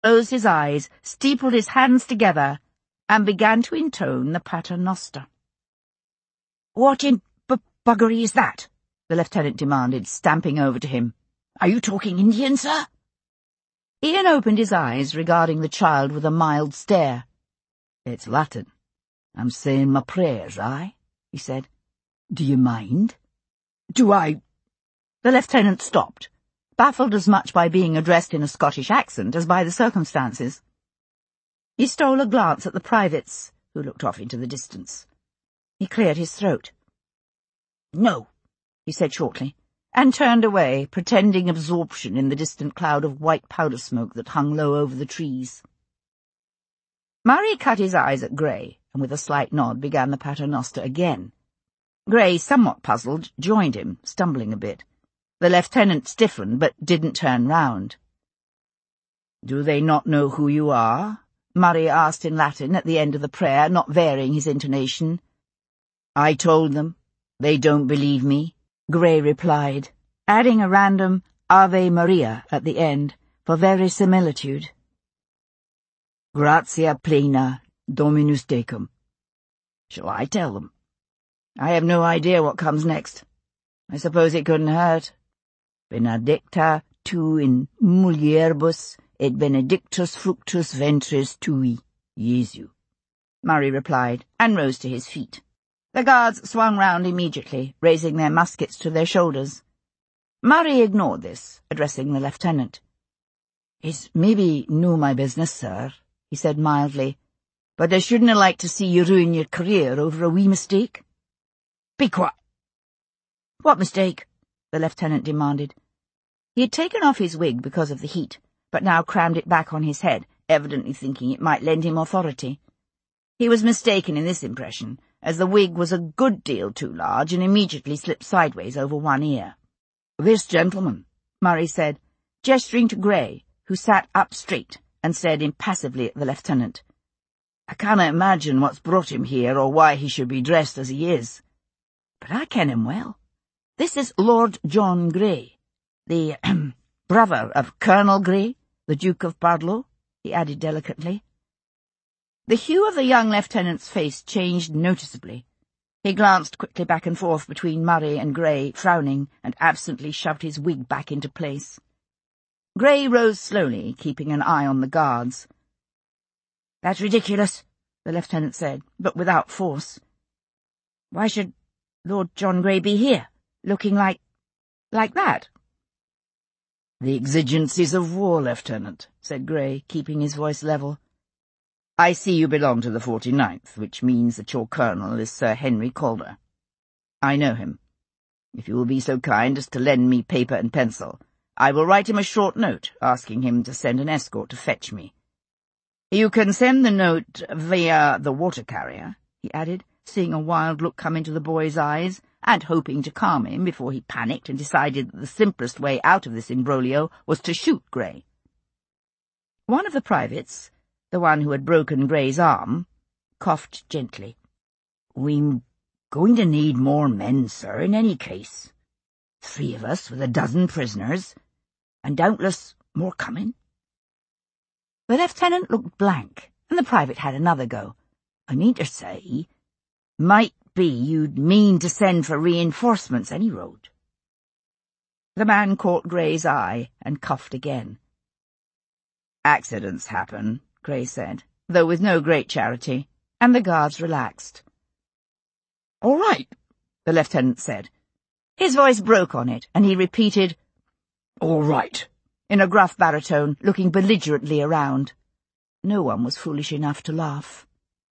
closed his eyes, steepled his hands together, and began to intone the Pater Noster. "What in buggery is that?" the lieutenant demanded, stamping over to him. "Are you talking Indian, sir?" Ian opened his eyes, regarding the child with a mild stare. "It's Latin. I'm saying my prayers, he said. "Do you mind?" "Do I—" The lieutenant stopped, baffled as much by being addressed in a Scottish accent as by the circumstances. He stole a glance at the privates, who looked off into the distance. He cleared his throat. "No," he said shortly, and turned away, pretending absorption in the distant cloud of white powder smoke that hung low over the trees. Murray cut his eyes at Grey, and with a slight nod began the Pater Noster again. Grey, somewhat puzzled, joined him, stumbling a bit. The lieutenant stiffened, but didn't turn round. "Do they not know who you are?" Murray asked in Latin at the end of the prayer, not varying his intonation. "I told them. They don't believe me," Grey replied, adding a random Ave Maria at the end, for verisimilitude. "Gratia plena, Dominus tecum." Shall I tell them? I have no idea what comes next. I suppose it couldn't hurt. Benedicta tu in mulieribus et benedictus fructus ventris tui, Jesu, Murray replied, and rose to his feet. The guards swung round immediately, raising their muskets to their shoulders. Murray ignored this, addressing the lieutenant. "It's maybe no my business, sir," he said mildly, "but I shouldn't have liked to see you ruin your career over a wee mistake." "Be quiet." "What mistake?" the lieutenant demanded. He had taken off his wig because of the heat, but now crammed it back on his head, evidently thinking it might lend him authority. He was mistaken in this impression, as the wig was a good deal too large and immediately slipped sideways over one ear. "This gentleman," Murray said, gesturing to Grey, who sat up straight and stared impassively at the lieutenant. "I cannot imagine what's brought him here or why he should be dressed as he is. But I ken him well. This is Lord John Grey, the brother of Colonel Grey, the Duke of Bardlow," he added delicately. The hue of the young lieutenant's face changed noticeably. He glanced quickly back and forth between Murray and Grey, frowning, and absently shoved his wig back into place. Grey rose slowly, keeping an eye on the guards. "That's ridiculous," the lieutenant said, but without force. "Why should Lord John Grey be here, looking like that?" "The exigencies of war, Lieutenant," said Grey, keeping his voice level. "I see you belong to the 49th, which means that your colonel is Sir Henry Calder. I know him. If you will be so kind as to lend me paper and pencil, I will write him a short note asking him to send an escort to fetch me. You can send the note via the water carrier," he added, seeing a wild look come into the boy's eyes, and hoping to calm him before he panicked and decided that the simplest way out of this imbroglio was to shoot Grey. One of the privates, the one who had broken Grey's arm, coughed gently. "We're going to need more men, sir, in any case. 3 of us with a dozen prisoners, and doubtless more coming." The lieutenant looked blank, and the private had another go. "I mean to say, might be you'd mean to send for reinforcements any road." The man caught Grey's eye and coughed again. "Accidents happen," Grey said, though with no great charity, and the guards relaxed. "All right," the lieutenant said. His voice broke on it, and he repeated, "All right," in a gruff baritone, looking belligerently around. No one was foolish enough to laugh.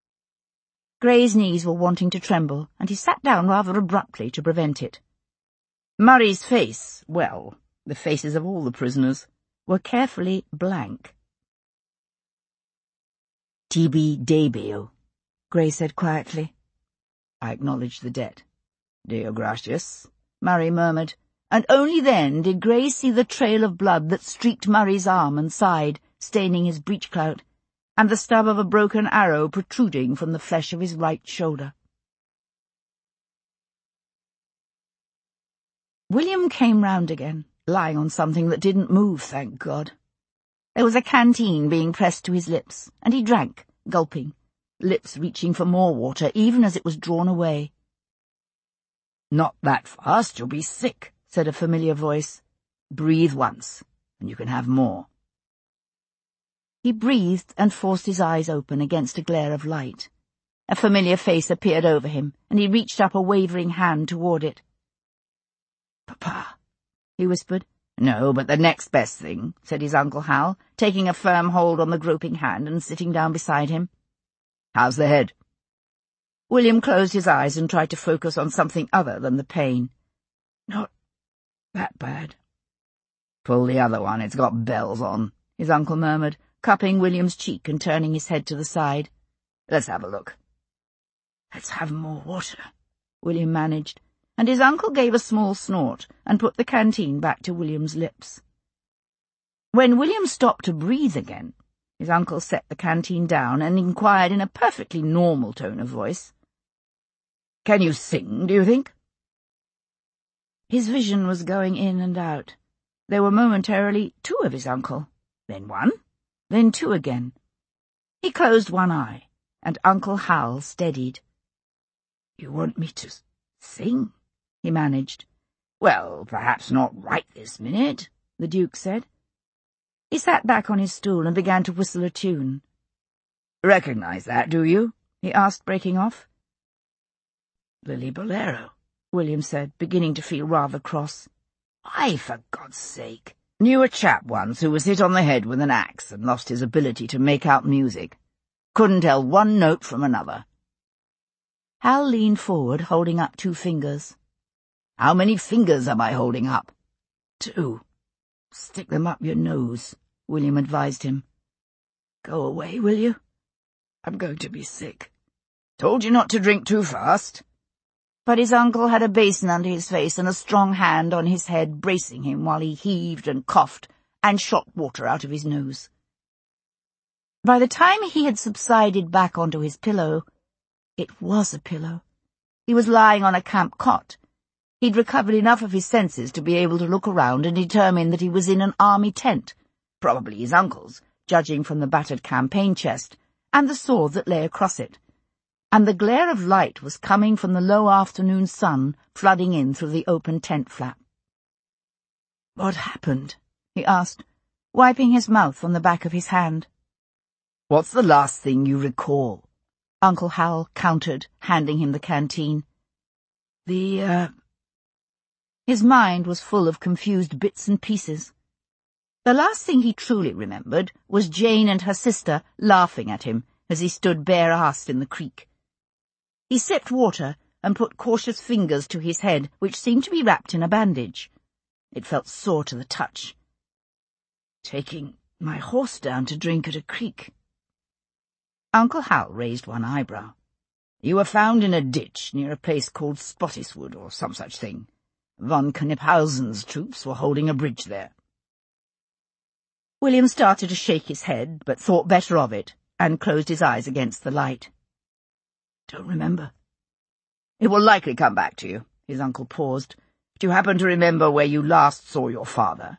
Grey's knees were wanting to tremble, and he sat down rather abruptly to prevent it. Murray's face, well, the faces of all the prisoners, were carefully blank. "Tibi debeo," Grey said quietly. I acknowledged the debt. "Deo gratias," Murray murmured, and only then did Grey see the trail of blood that streaked Murray's arm and side, staining his breechclout, and the stub of a broken arrow protruding from the flesh of his right shoulder. William came round again, lying on something that didn't move, thank God. There was a canteen being pressed to his lips, and he drank, gulping, lips reaching for more water even as it was drawn away. "Not that fast, you'll be sick," said a familiar voice. "Breathe once, and you can have more." He breathed and forced his eyes open against a glare of light. A familiar face appeared over him, and he reached up a wavering hand toward it. "Papa," he whispered. "No, but the next best thing," said his Uncle Hal, taking a firm hold on the groping hand and sitting down beside him. "How's the head?" William closed his eyes and tried to focus on something other than the pain. "Not that bad." "Pull the other one, it's got bells on," his uncle murmured, cupping William's cheek and turning his head to the side. "Let's have a look." "Let's have more water," William managed, and his uncle gave a small snort and put the canteen back to William's lips. When William stopped to breathe again, his uncle set the canteen down and inquired in a perfectly normal tone of voice, "Can you sing, do you think?" His vision was going in and out. There were momentarily two of his uncle, then one, then two again. He closed one eye, and Uncle Hal steadied. "You want me to sing?" he managed. "Well, perhaps not right this minute," the Duke said. He sat back on his stool and began to whistle a tune. "Recognize that, do you?" he asked, breaking off. "Lily Bolero," William said, beginning to feel rather cross. "Why, for God's sake?" "Knew a chap once who was hit on the head with an axe and lost his ability to make out music. Couldn't tell one note from another." Hal leaned forward, holding up 2 fingers. "How many fingers am I holding up?" 2. "Stick them up your nose," William advised him. "Go away, will you? I'm going to be sick." "Told you not to drink too fast." But his uncle had a basin under his face and a strong hand on his head, bracing him while he heaved and coughed and shot water out of his nose. By the time he had subsided back onto his pillow, it was a pillow. He was lying on a camp cot. He'd recovered enough of his senses to be able to look around and determine that he was in an army tent, probably his uncle's, judging from the battered campaign chest, and the sword that lay across it. And the glare of light was coming from the low afternoon sun flooding in through the open tent flap. "What happened?" he asked, wiping his mouth on the back of his hand. "What's the last thing you recall?" Uncle Hal countered, handing him the canteen. His mind was full of confused bits and pieces. The last thing he truly remembered was Jane and her sister laughing at him as he stood bare-assed in the creek. He sipped water and put cautious fingers to his head, which seemed to be wrapped in a bandage. It felt sore to the touch. "Taking my horse down to drink at a creek." Uncle Hal raised one eyebrow. "You were found in a ditch near a place called Spottiswood, or some such thing. Von Kniphausen's troops were holding a bridge there." William started to shake his head, but thought better of it, and closed his eyes against the light. "Don't remember." "It will likely come back to you." His uncle paused. "Do you happen to remember where you last saw your father?"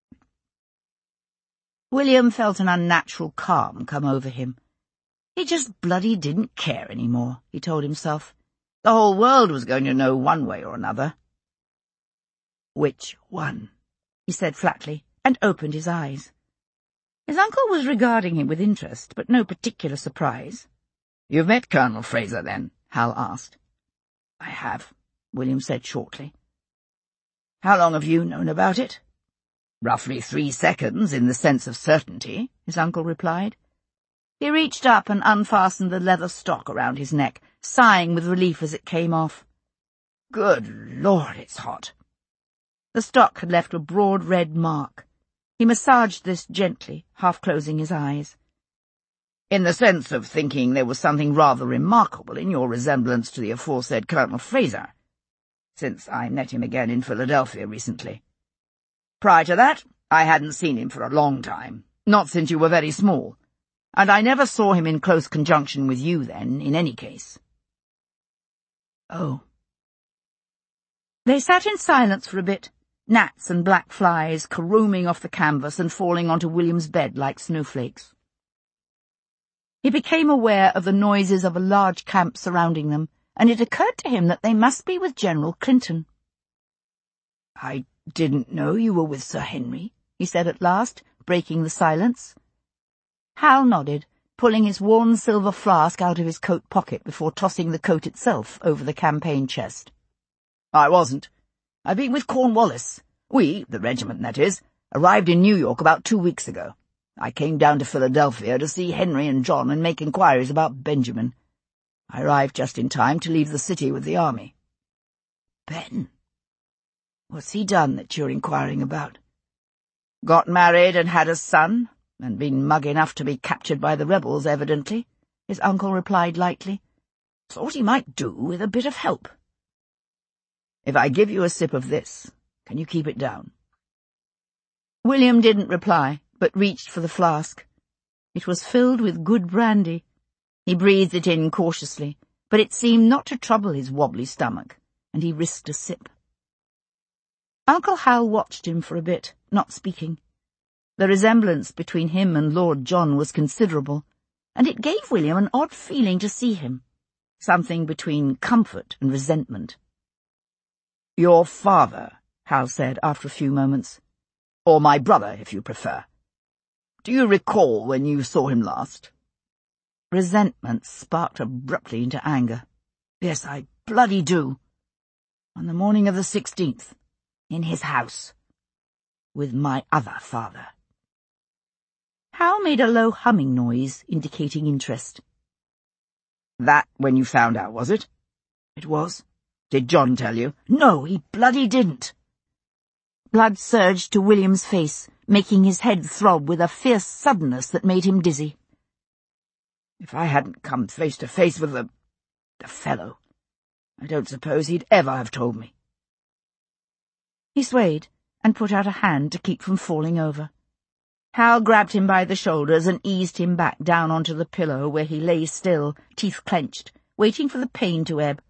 William felt an unnatural calm come over him. He just bloody didn't care any more, he told himself. The whole world was going to know one way or another. "Which one?" he said flatly, and opened his eyes. His uncle was regarding him with interest, but no particular surprise. "You've met Colonel Fraser, then?" Hal asked. "I have," William said shortly. "How long have you known about it?" "Roughly 3 seconds, in the sense of certainty," his uncle replied. He reached up and unfastened the leather stock around his neck, sighing with relief as it came off. "Good Lord, it's hot." The stock had left a broad red mark. He massaged this gently, half-closing his eyes. "In the sense of thinking there was something rather remarkable in your resemblance to the aforesaid Colonel Fraser, since I met him again in Philadelphia recently. Prior to that, I hadn't seen him for a long time, not since you were very small, and I never saw him in close conjunction with you then, in any case." "Oh." They sat in silence for a bit, gnats and black flies caroming off the canvas and falling onto William's bed like snowflakes. He became aware of the noises of a large camp surrounding them, and it occurred to him that they must be with General Clinton. "I didn't know you were with Sir Henry," he said at last, breaking the silence. Hal nodded, pulling his worn silver flask out of his coat pocket before tossing the coat itself over the campaign chest. "I wasn't. I've been with Cornwallis. We, the regiment that is, arrived in New York about 2 weeks ago. I came down to Philadelphia to see Henry and John and make inquiries about Benjamin. I arrived just in time to leave the city with the army." "Ben? What's he done that you're inquiring about?" "Got married and had a son, and been mug enough to be captured by the rebels, evidently," his uncle replied lightly. "Thought he might do with a bit of help. If I give you a sip of this, can you keep it down?" William didn't reply, but reached for the flask. It was filled with good brandy. He breathed it in cautiously, but it seemed not to trouble his wobbly stomach, and he risked a sip. Uncle Hal watched him for a bit, not speaking. The resemblance between him and Lord John was considerable, and it gave William an odd feeling to see him, something between comfort and resentment. "Your father," Hal said after a few moments. "Or my brother, if you prefer. Do you recall when you saw him last?" Resentment sparked abruptly into anger. "Yes, I bloody do. On the morning of the 16th, in his house, with my other father." Hal made a low humming noise, indicating interest. "That when you found out, was it?" "It was." "Did John tell you?" "No, he bloody didn't." Blood surged to William's face, making his head throb with a fierce suddenness that made him dizzy. "If I hadn't come face to face with the fellow, I don't suppose he'd ever have told me." He swayed and put out a hand to keep from falling over. Hal grabbed him by the shoulders and eased him back down onto the pillow where he lay still, teeth clenched, waiting for the pain to ebb.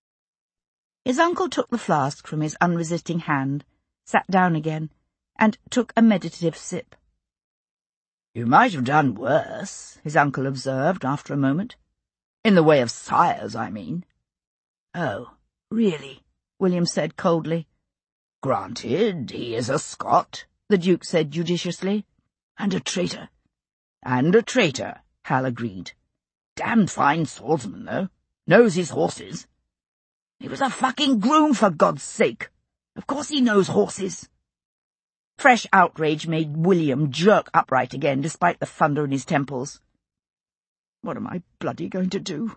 His uncle took the flask from his unresisting hand, sat down again, and took a meditative sip. "You might have done worse," his uncle observed after a moment. "In the way of sires, I mean." "Oh, really?" William said coldly. "Granted, he is a Scot," the Duke said judiciously. "And a traitor." "And a traitor," Hal agreed. "Damned fine swordsman, though. Knows his horses." "He was a fucking groom, for God's sake. Of course he knows horses." Fresh outrage made William jerk upright again, despite the thunder in his temples. "What am I bloody going to do?"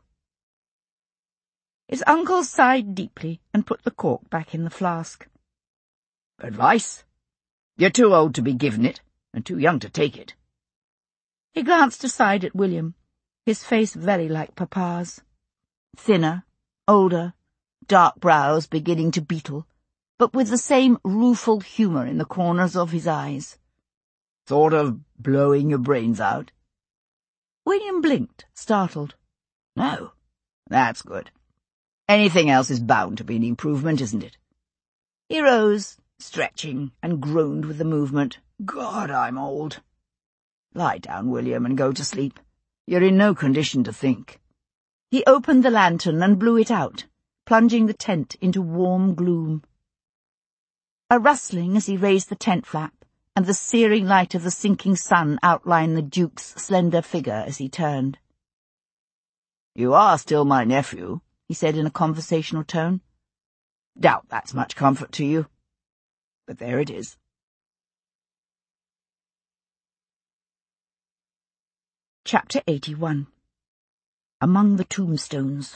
His uncle sighed deeply and put the cork back in the flask. "Advice? You're too old to be given it, and too young to take it." He glanced aside at William, his face very like Papa's. Thinner, older, dark brows beginning to beetle, but with the same rueful humour in the corners of his eyes. "Thought of blowing your brains out?" William blinked, startled. "No, that's good. Anything else is bound to be an improvement, isn't it?" He rose, stretching, and groaned with the movement. "God, I'm old." "Lie down, William, and go to sleep. You're in no condition to think." He opened the lantern and blew it out, plunging the tent into warm gloom. A rustling as he raised the tent flap, and the searing light of the sinking sun outlined the Duke's slender figure as he turned. "You are still my nephew," he said in a conversational tone. "Doubt that's much comfort to you. But there it is." Chapter 81. Among the Tombstones.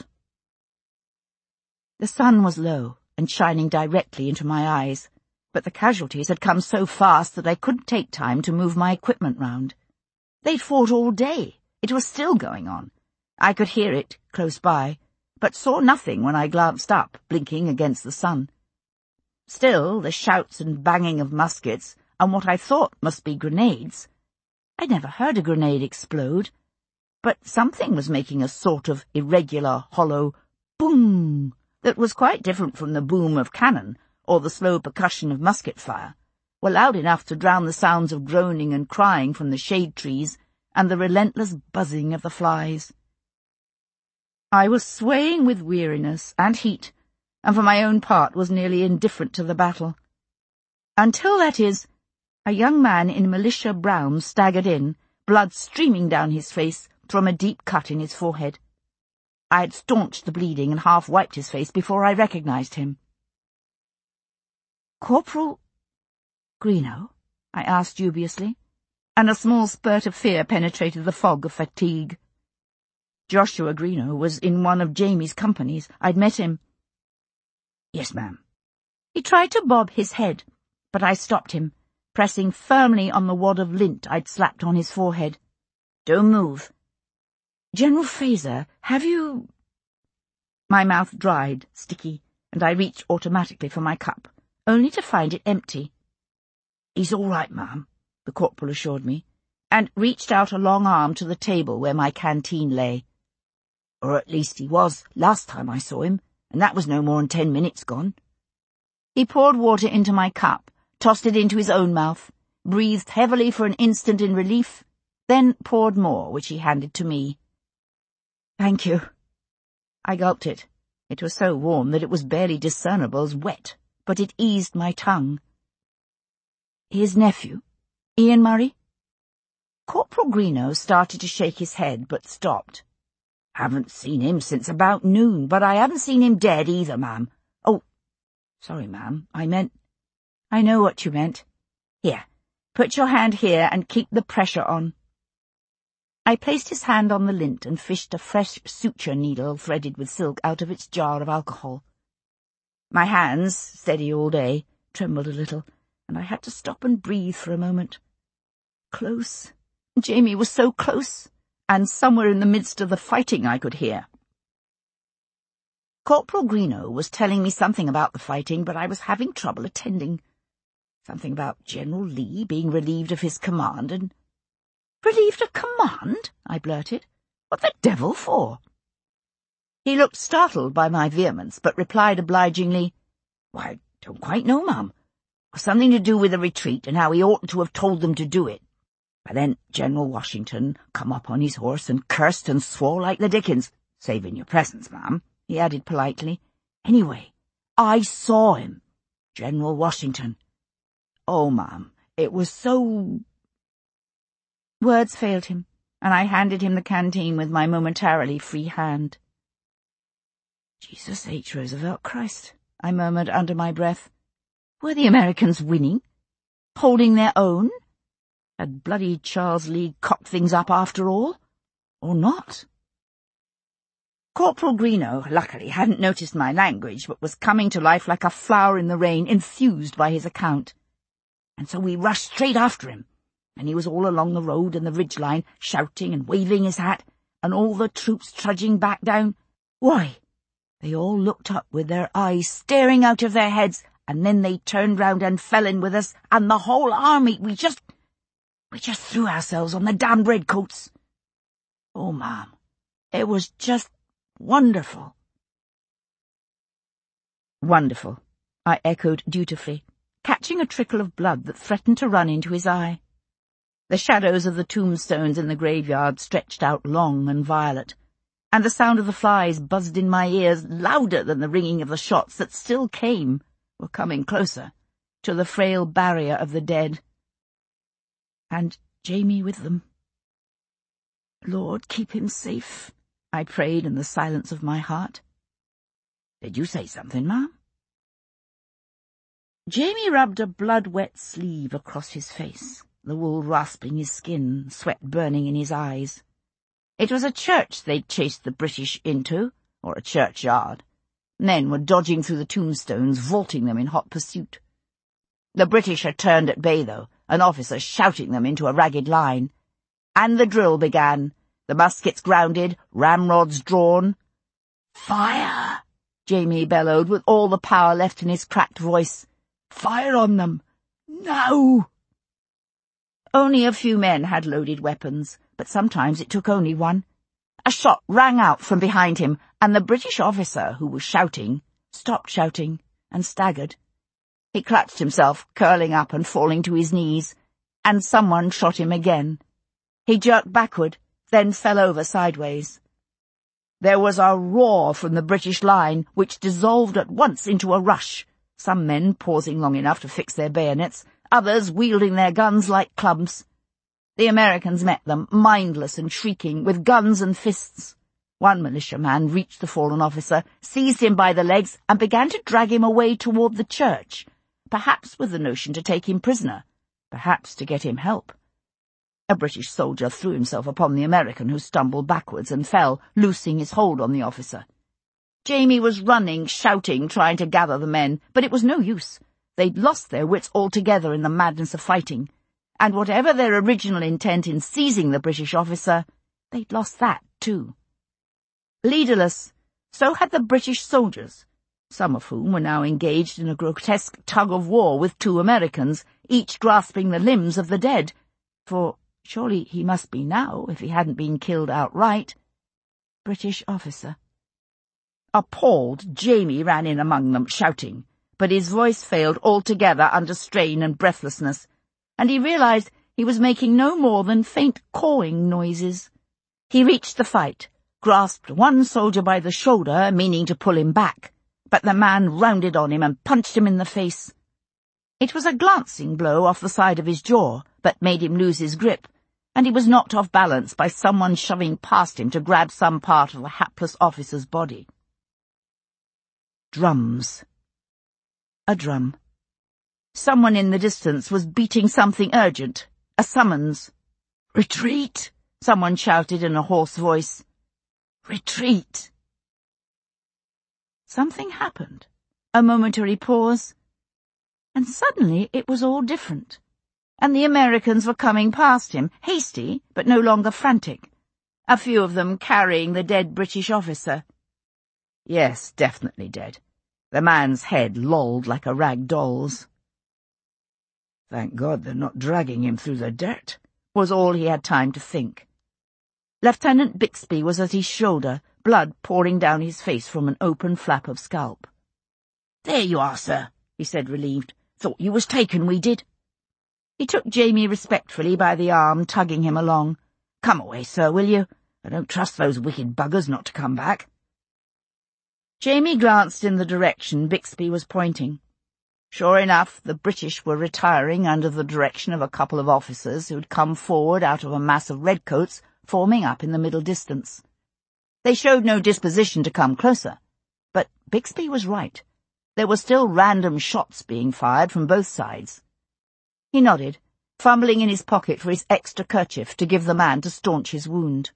The sun was low and shining directly into my eyes, but the casualties had come so fast that I couldn't take time to move my equipment round. They'd fought all day. It was still going on. I could hear it, close by, but saw nothing when I glanced up, blinking against the sun. Still, the shouts and banging of muskets, and what I thought must be grenades. I'd never heard a grenade explode, but something was making a sort of irregular, hollow boom that was quite different from the boom of cannon or the slow percussion of musket fire, were loud enough to drown the sounds of groaning and crying from the shade trees and the relentless buzzing of the flies. I was swaying with weariness and heat, and for my own part was nearly indifferent to the battle. Until, that is, a young man in militia brown staggered in, blood streaming down his face from a deep cut in his forehead. I had staunched the bleeding and half wiped his face before I recognized him. "Corporal Greenough?" I asked dubiously, and a small spurt of fear penetrated the fog of fatigue. Joshua Greenough was in one of Jamie's companies. I'd met him. "Yes, ma'am." He tried to bob his head, but I stopped him, pressing firmly on the wad of lint I'd slapped on his forehead. "Don't move." "General Fraser, have you—" My mouth dried, sticky, and I reached automatically for my cup, only to find it empty. "He's all right, ma'am," the corporal assured me, and reached out a long arm to the table where my canteen lay. "Or at least he was last time I saw him, and that was no more than 10 minutes gone." He poured water into my cup, tossed it into his own mouth, breathed heavily for an instant in relief, then poured more, which he handed to me. "Thank you." I gulped it. It was so warm that it was barely discernible as wet, but it eased my tongue. "His nephew, Ian Murray?" Corporal Greenough started to shake his head, but stopped. "Haven't seen him since about noon, but I haven't seen him dead either, ma'am. Oh, sorry, ma'am, I meant—" "I know what you meant. Here, put your hand here and keep the pressure on." I placed his hand on the lint and fished a fresh suture needle threaded with silk out of its jar of alcohol. My hands, steady all day, trembled a little, and I had to stop and breathe for a moment. Close. Jamie was so close, and somewhere in the midst of the fighting I could hear. Corporal Greenough was telling me something about the fighting, but I was having trouble attending. Something about General Lee being relieved of his command, and— "Relieved of command?" I blurted. "What the devil for?" He looked startled by my vehemence, but replied obligingly, "Why, I don't quite know, ma'am. Something to do with the retreat and how he oughtn't to have told them to do it. But then General Washington come up on his horse and cursed and swore like the dickens, saving your presence, ma'am," he added politely. "Anyway, I saw him, General Washington. Oh, ma'am, it was so—" Words failed him, and I handed him the canteen with my momentarily free hand. "Jesus H. Roosevelt Christ," I murmured under my breath. Were the Americans winning? Holding their own? Had bloody Charles Lee cocked things up after all? Or not? Corporal Greenough, luckily, hadn't noticed my language, but was coming to life like a flower in the rain, enthused by his account. And so we rushed straight after him, and he was all along the road and the ridge line, shouting and waving his hat, and all the troops trudging back down. Why, they all looked up with their eyes staring out of their heads, and then they turned round and fell in with us, and the whole army, we just threw ourselves on the damned redcoats. Oh, ma'am, it was just wonderful. Wonderful, I echoed dutifully, catching a trickle of blood that threatened to run into his eye. The shadows of the tombstones in the graveyard stretched out long and violet, and the sound of the flies buzzed in my ears louder than the ringing of the shots that still came, were coming closer, to the frail barrier of the dead. And Jamie with them. Lord, keep him safe, I prayed in the silence of my heart. Did you say something, ma'am? Jamie rubbed a blood-wet sleeve across his face, the wool rasping his skin, sweat burning in his eyes. It was a church they'd chased the British into, or a churchyard. Men were dodging through the tombstones, vaulting them in hot pursuit. The British had turned at bay, though, an officer shouting them into a ragged line. And the drill began, the muskets grounded, ramrods drawn. "Fire!" Jamie bellowed, with all the power left in his cracked voice. "Fire on them! Now!" Only a few men had loaded weapons, but sometimes it took only one. A shot rang out from behind him, and the British officer, who was shouting, stopped shouting and staggered. He clutched himself, curling up and falling to his knees, and someone shot him again. He jerked backward, then fell over sideways. There was a roar from the British line, which dissolved at once into a rush, some men pausing long enough to fix their bayonets, others wielding their guns like clubs. The Americans met them, mindless and shrieking, with guns and fists. One militiaman reached the fallen officer, seized him by the legs, and began to drag him away toward the church, perhaps with the notion to take him prisoner, perhaps to get him help. A British soldier threw himself upon the American, who stumbled backwards and fell, loosing his hold on the officer. Jamie was running, shouting, trying to gather the men, but it was no use. They'd lost their wits altogether in the madness of fighting, and whatever their original intent in seizing the British officer, they'd lost that too. Leaderless, so had the British soldiers, some of whom were now engaged in a grotesque tug-of-war with 2 Americans, each grasping the limbs of the dead, for surely he must be now, if he hadn't been killed outright. British officer. Appalled, Jamie ran in among them, shouting, but his voice failed altogether under strain and breathlessness, and he realized he was making no more than faint cawing noises. He reached the fight, grasped one soldier by the shoulder, meaning to pull him back, but the man rounded on him and punched him in the face. It was a glancing blow off the side of his jaw, but made him lose his grip, and he was knocked off balance by someone shoving past him to grab some part of the hapless officer's body. Drums. A drum. Someone in the distance was beating something urgent, a summons. "Retreat!" someone shouted in a hoarse voice. "Retreat!" Something happened, a momentary pause, and suddenly it was all different, and the Americans were coming past him, hasty but no longer frantic, a few of them carrying the dead British officer. Yes, definitely dead. The man's head lolled like a rag doll's. Thank God they're not dragging him through the dirt, was all he had time to think. Lieutenant Bixby was at his shoulder, blood pouring down his face from an open flap of scalp. "There you are, sir," he said, relieved. "Thought you was taken, we did." He took Jamie respectfully by the arm, tugging him along. "Come away, sir, will you? I don't trust those wicked buggers not to come back." Jamie glanced in the direction Bixby was pointing. Sure enough, the British were retiring under the direction of a couple of officers who'd come forward out of a mass of redcoats forming up in the middle distance. They showed no disposition to come closer, but Bixby was right. There were still random shots being fired from both sides. He nodded, fumbling in his pocket for his extra kerchief to give the man to staunch his wound.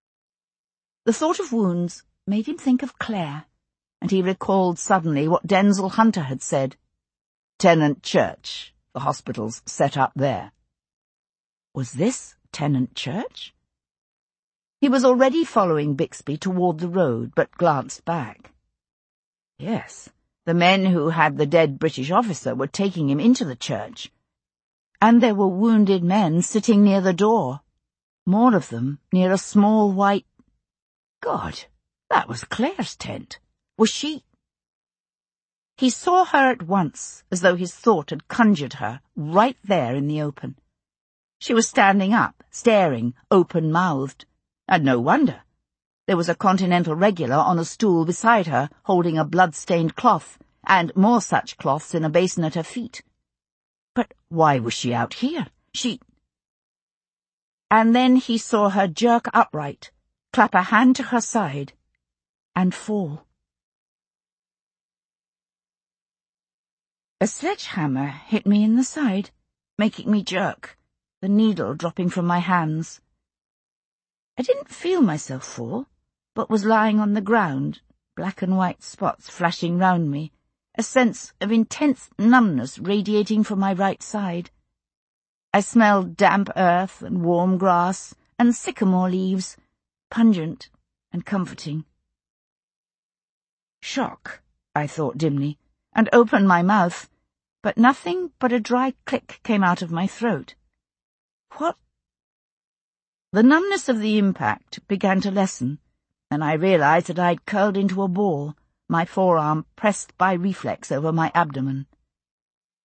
The thought of wounds made him think of Claire, and he recalled suddenly what Denzil Hunter had said. Tennant Church, the hospital's set up there. Was this Tennant Church? He was already following Bixby toward the road, but glanced back. Yes, the men who had the dead British officer were taking him into the church, and there were wounded men sitting near the door, more of them near a small white— God, that was Claire's tent. Was she— He saw her at once, as though his thought had conjured her, right there in the open. She was standing up, staring, open-mouthed. And no wonder. There was a Continental regular on a stool beside her, holding a blood-stained cloth, and more such cloths in a basin at her feet. But why was she out here? And then he saw her jerk upright, clap a hand to her side, and fall. A sledgehammer hit me in the side, making me jerk, the needle dropping from my hands. I didn't feel myself fall, but was lying on the ground, black and white spots flashing round me, a sense of intense numbness radiating from my right side. I smelled damp earth and warm grass and sycamore leaves, pungent and comforting. Shock, I thought dimly, and opened my mouth, but nothing but a dry click came out of my throat. What? The numbness of the impact began to lessen, and I realized that I'd curled into a ball, my forearm pressed by reflex over my abdomen.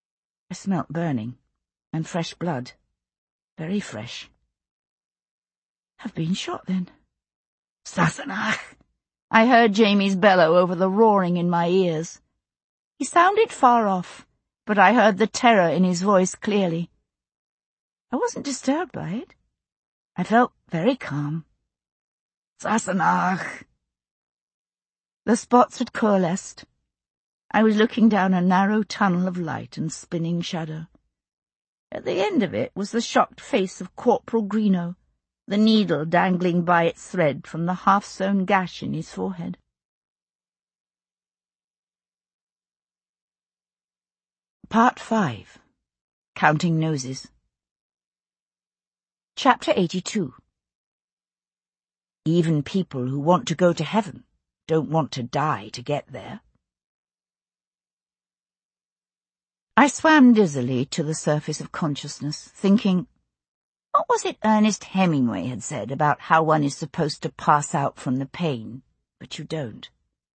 I smelt burning, and fresh blood. Very fresh. I've been shot, then. Sassenach! I heard Jamie's bellow over the roaring in my ears. He sounded far off, but I heard the terror in his voice clearly. I wasn't disturbed by it. I felt very calm. Sassenach! The spots had coalesced. I was looking down a narrow tunnel of light and spinning shadow. At the end of it was the shocked face of Corporal Greenough, the needle dangling by its thread from the half-sewn gash in his forehead. Part 5. Counting Noses. Chapter 82. Even people who want to go to heaven don't want to die to get there. I swam dizzily to the surface of consciousness, thinking, what was it Ernest Hemingway had said about how one is supposed to pass out from the pain, but you don't?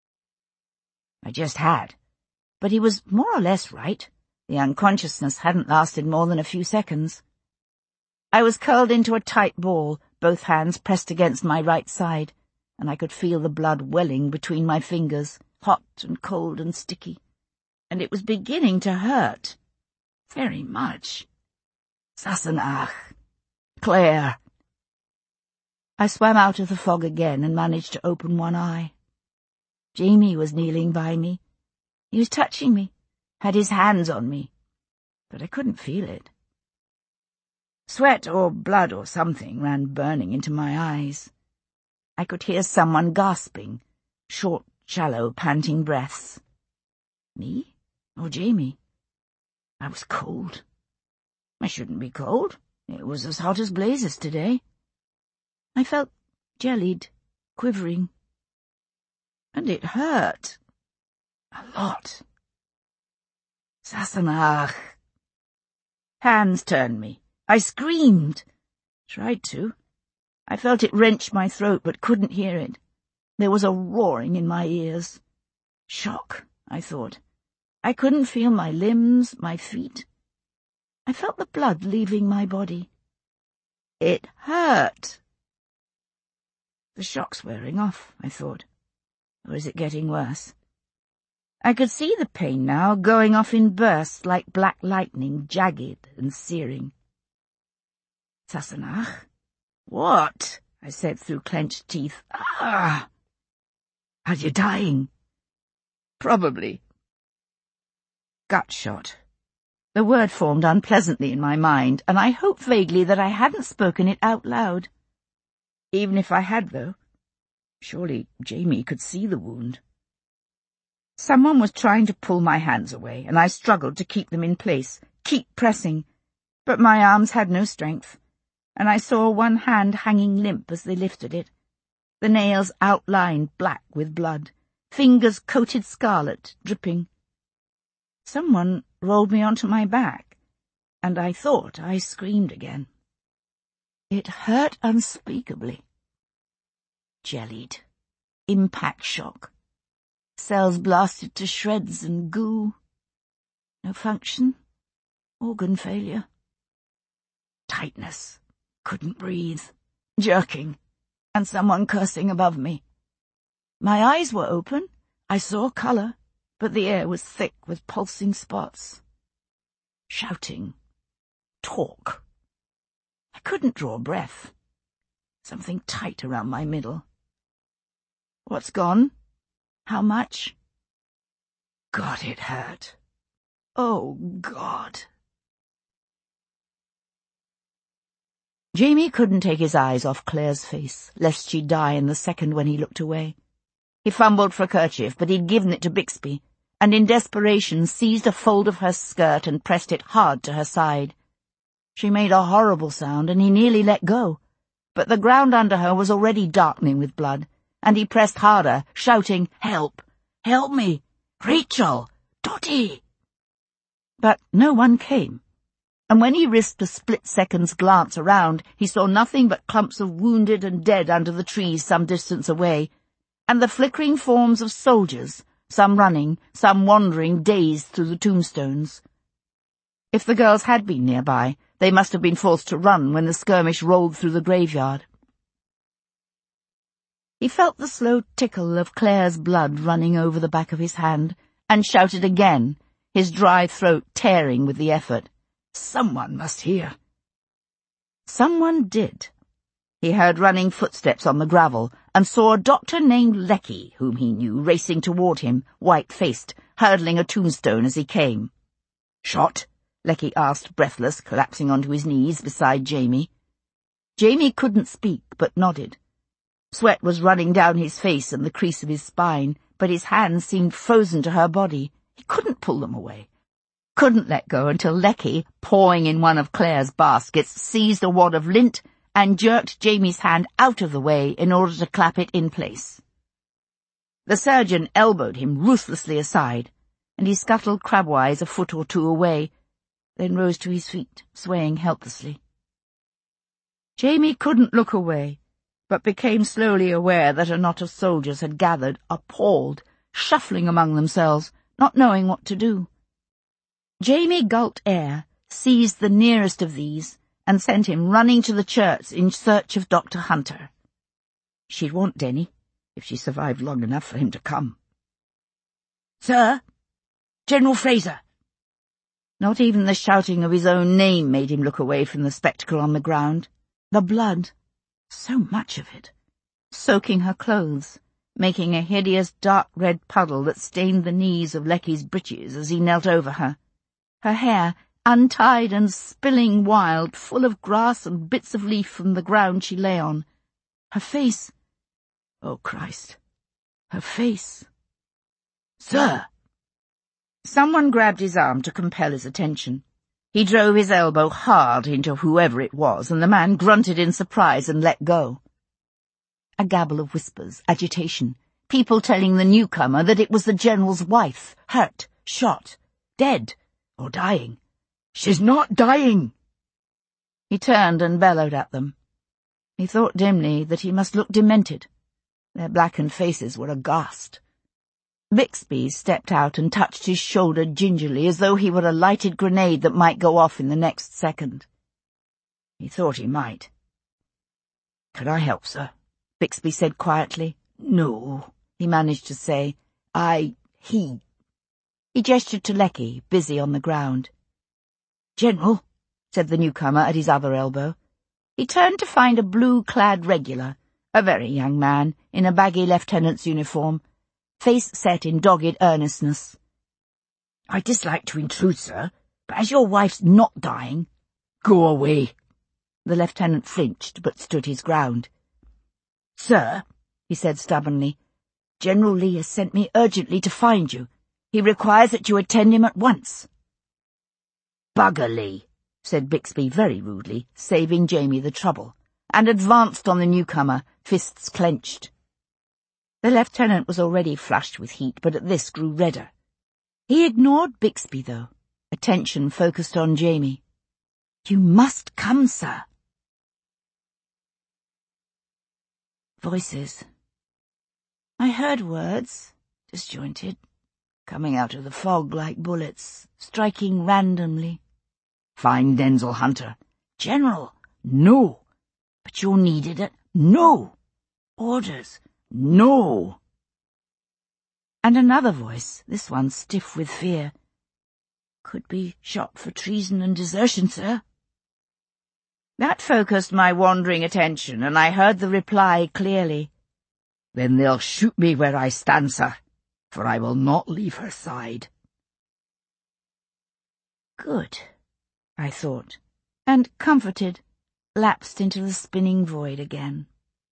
I just had, but he was more or less right. The unconsciousness hadn't lasted more than a few seconds. I was curled into a tight ball, both hands pressed against my right side, and I could feel the blood welling between my fingers, hot and cold and sticky, and it was beginning to hurt. Very much. Sassenach. Claire. I swam out of the fog again and managed to open one eye. Jamie was kneeling by me. He was touching me, had his hands on me, but I couldn't feel it. Sweat or blood or something ran burning into my eyes. I could hear someone gasping, short, shallow, panting breaths. Me or Jamie? I was cold. I shouldn't be cold. It was as hot as blazes today. I felt jellied, quivering. And it hurt. A lot. Sassenach. Hands turned me. I screamed. Tried to. I felt it wrench my throat, but couldn't hear it. There was a roaring in my ears. Shock, I thought. I couldn't feel my limbs, my feet. I felt the blood leaving my body. It hurt. The shock's wearing off, I thought. Or is it getting worse? I could see the pain now, going off in bursts like black lightning, jagged and searing. Sassenach? What? I said through clenched teeth. Ah! Are you dying? Probably. Gut shot. The word formed unpleasantly in my mind, and I hoped vaguely that I hadn't spoken it out loud. Even if I had, though, surely Jamie could see the wound. Someone was trying to pull my hands away, and I struggled to keep them in place, keep pressing, but my arms had no strength, and I saw one hand hanging limp as they lifted it, the nails outlined black with blood, fingers coated scarlet, dripping. Someone rolled me onto my back, and I thought I screamed again. It hurt unspeakably. Jellied. Impact shock. Cells blasted to shreds and goo. No function. Organ failure. Tightness. Couldn't breathe. Jerking. And someone cursing above me. My eyes were open. I saw colour, but the air was thick with pulsing spots. Shouting. Talk. I couldn't draw breath. Something tight around my middle. What's gone? How much? God, it hurt. Oh, God. Jamie couldn't take his eyes off Claire's face, lest she die in the second when he looked away. He fumbled for a kerchief, but he'd given it to Bixby, and in desperation seized a fold of her skirt and pressed it hard to her side. She made a horrible sound, and he nearly let go, but the ground under her was already darkening with blood, and he pressed harder, shouting, "Help! Help me! Rachel! Dottie!" But no one came, and when he risked a split-second's glance around, he saw nothing but clumps of wounded and dead under the trees some distance away, and the flickering forms of soldiers, some running, some wandering dazed through the tombstones. If the girls had been nearby, they must have been forced to run when the skirmish rolled through the graveyard. He felt the slow tickle of Claire's blood running over the back of his hand, and shouted again, his dry throat tearing with the effort. Someone must hear. Someone did. He heard running footsteps on the gravel, and saw a doctor named Lecky, whom he knew, racing toward him, white-faced, hurdling a tombstone as he came. "Shot?" Lecky asked, breathless, collapsing onto his knees beside Jamie. Jamie couldn't speak, but nodded. Sweat was running down his face and the crease of his spine, but his hands seemed frozen to her body. He couldn't pull them away. Couldn't let go until Lecky, pawing in one of Claire's baskets, seized a wad of lint and jerked Jamie's hand out of the way in order to clap it in place. The surgeon elbowed him ruthlessly aside, and he scuttled crabwise a foot or two away, then rose to his feet, swaying helplessly. Jamie couldn't look away, but became slowly aware that a knot of soldiers had gathered, appalled, shuffling among themselves, not knowing what to do. Jamie gulped air, seized the nearest of these, and sent him running to the church in search of Dr. Hunter. She'd want Denny, if she survived long enough for him to come. "Sir? General Fraser!" Not even the shouting of his own name made him look away from the spectacle on the ground. The blood, so much of it, soaking her clothes, making a hideous dark red puddle that stained the knees of Lecky's breeches as he knelt over her. Her hair, untied and spilling wild, full of grass and bits of leaf from the ground she lay on. Her face— oh, Christ, her face. "Sir!" Someone grabbed his arm to compel his attention. He drove his elbow hard into whoever it was, and the man grunted in surprise and let go. A gabble of whispers, agitation, people telling the newcomer that it was the general's wife, hurt, shot, dead, or dying. "She's not dying!" He turned and bellowed at them. He thought dimly that he must look demented. Their blackened faces were aghast. Bixby stepped out and touched his shoulder gingerly, as though he were a lighted grenade that might go off in the next second. He thought he might. "Could I help, sir?" Bixby said quietly. "No," he managed to say. He gestured to Lecky, busy on the ground. "General," said the newcomer at his other elbow. He turned to find a blue-clad regular, a very young man, in a baggy lieutenant's uniform, face set in dogged earnestness. "I dislike to intrude, sir, but as your wife's not dying—" "Go away." The lieutenant flinched, but stood his ground. "Sir," he said stubbornly, "General Lee has sent me urgently to find you. He requires that you attend him at once." "Bugger Lee," said Bixby very rudely, saving Jamie the trouble, and advanced on the newcomer, fists clenched. The lieutenant was already flushed with heat, but at this grew redder. He ignored Bixby, though, attention focused on Jamie. "You must come, sir." Voices. I heard words, disjointed, coming out of the fog like bullets, striking randomly. "Find Denzel Hunter." "General." "No." "But you're needed at—" "No." "Orders." "No." And another voice, this one stiff with fear. "Could be shot for treason and desertion, sir." That focused my wandering attention, and I heard the reply clearly. "Then they'll shoot me where I stand, sir, for I will not leave her side." Good, I thought, and, comforted, lapsed into the spinning void again.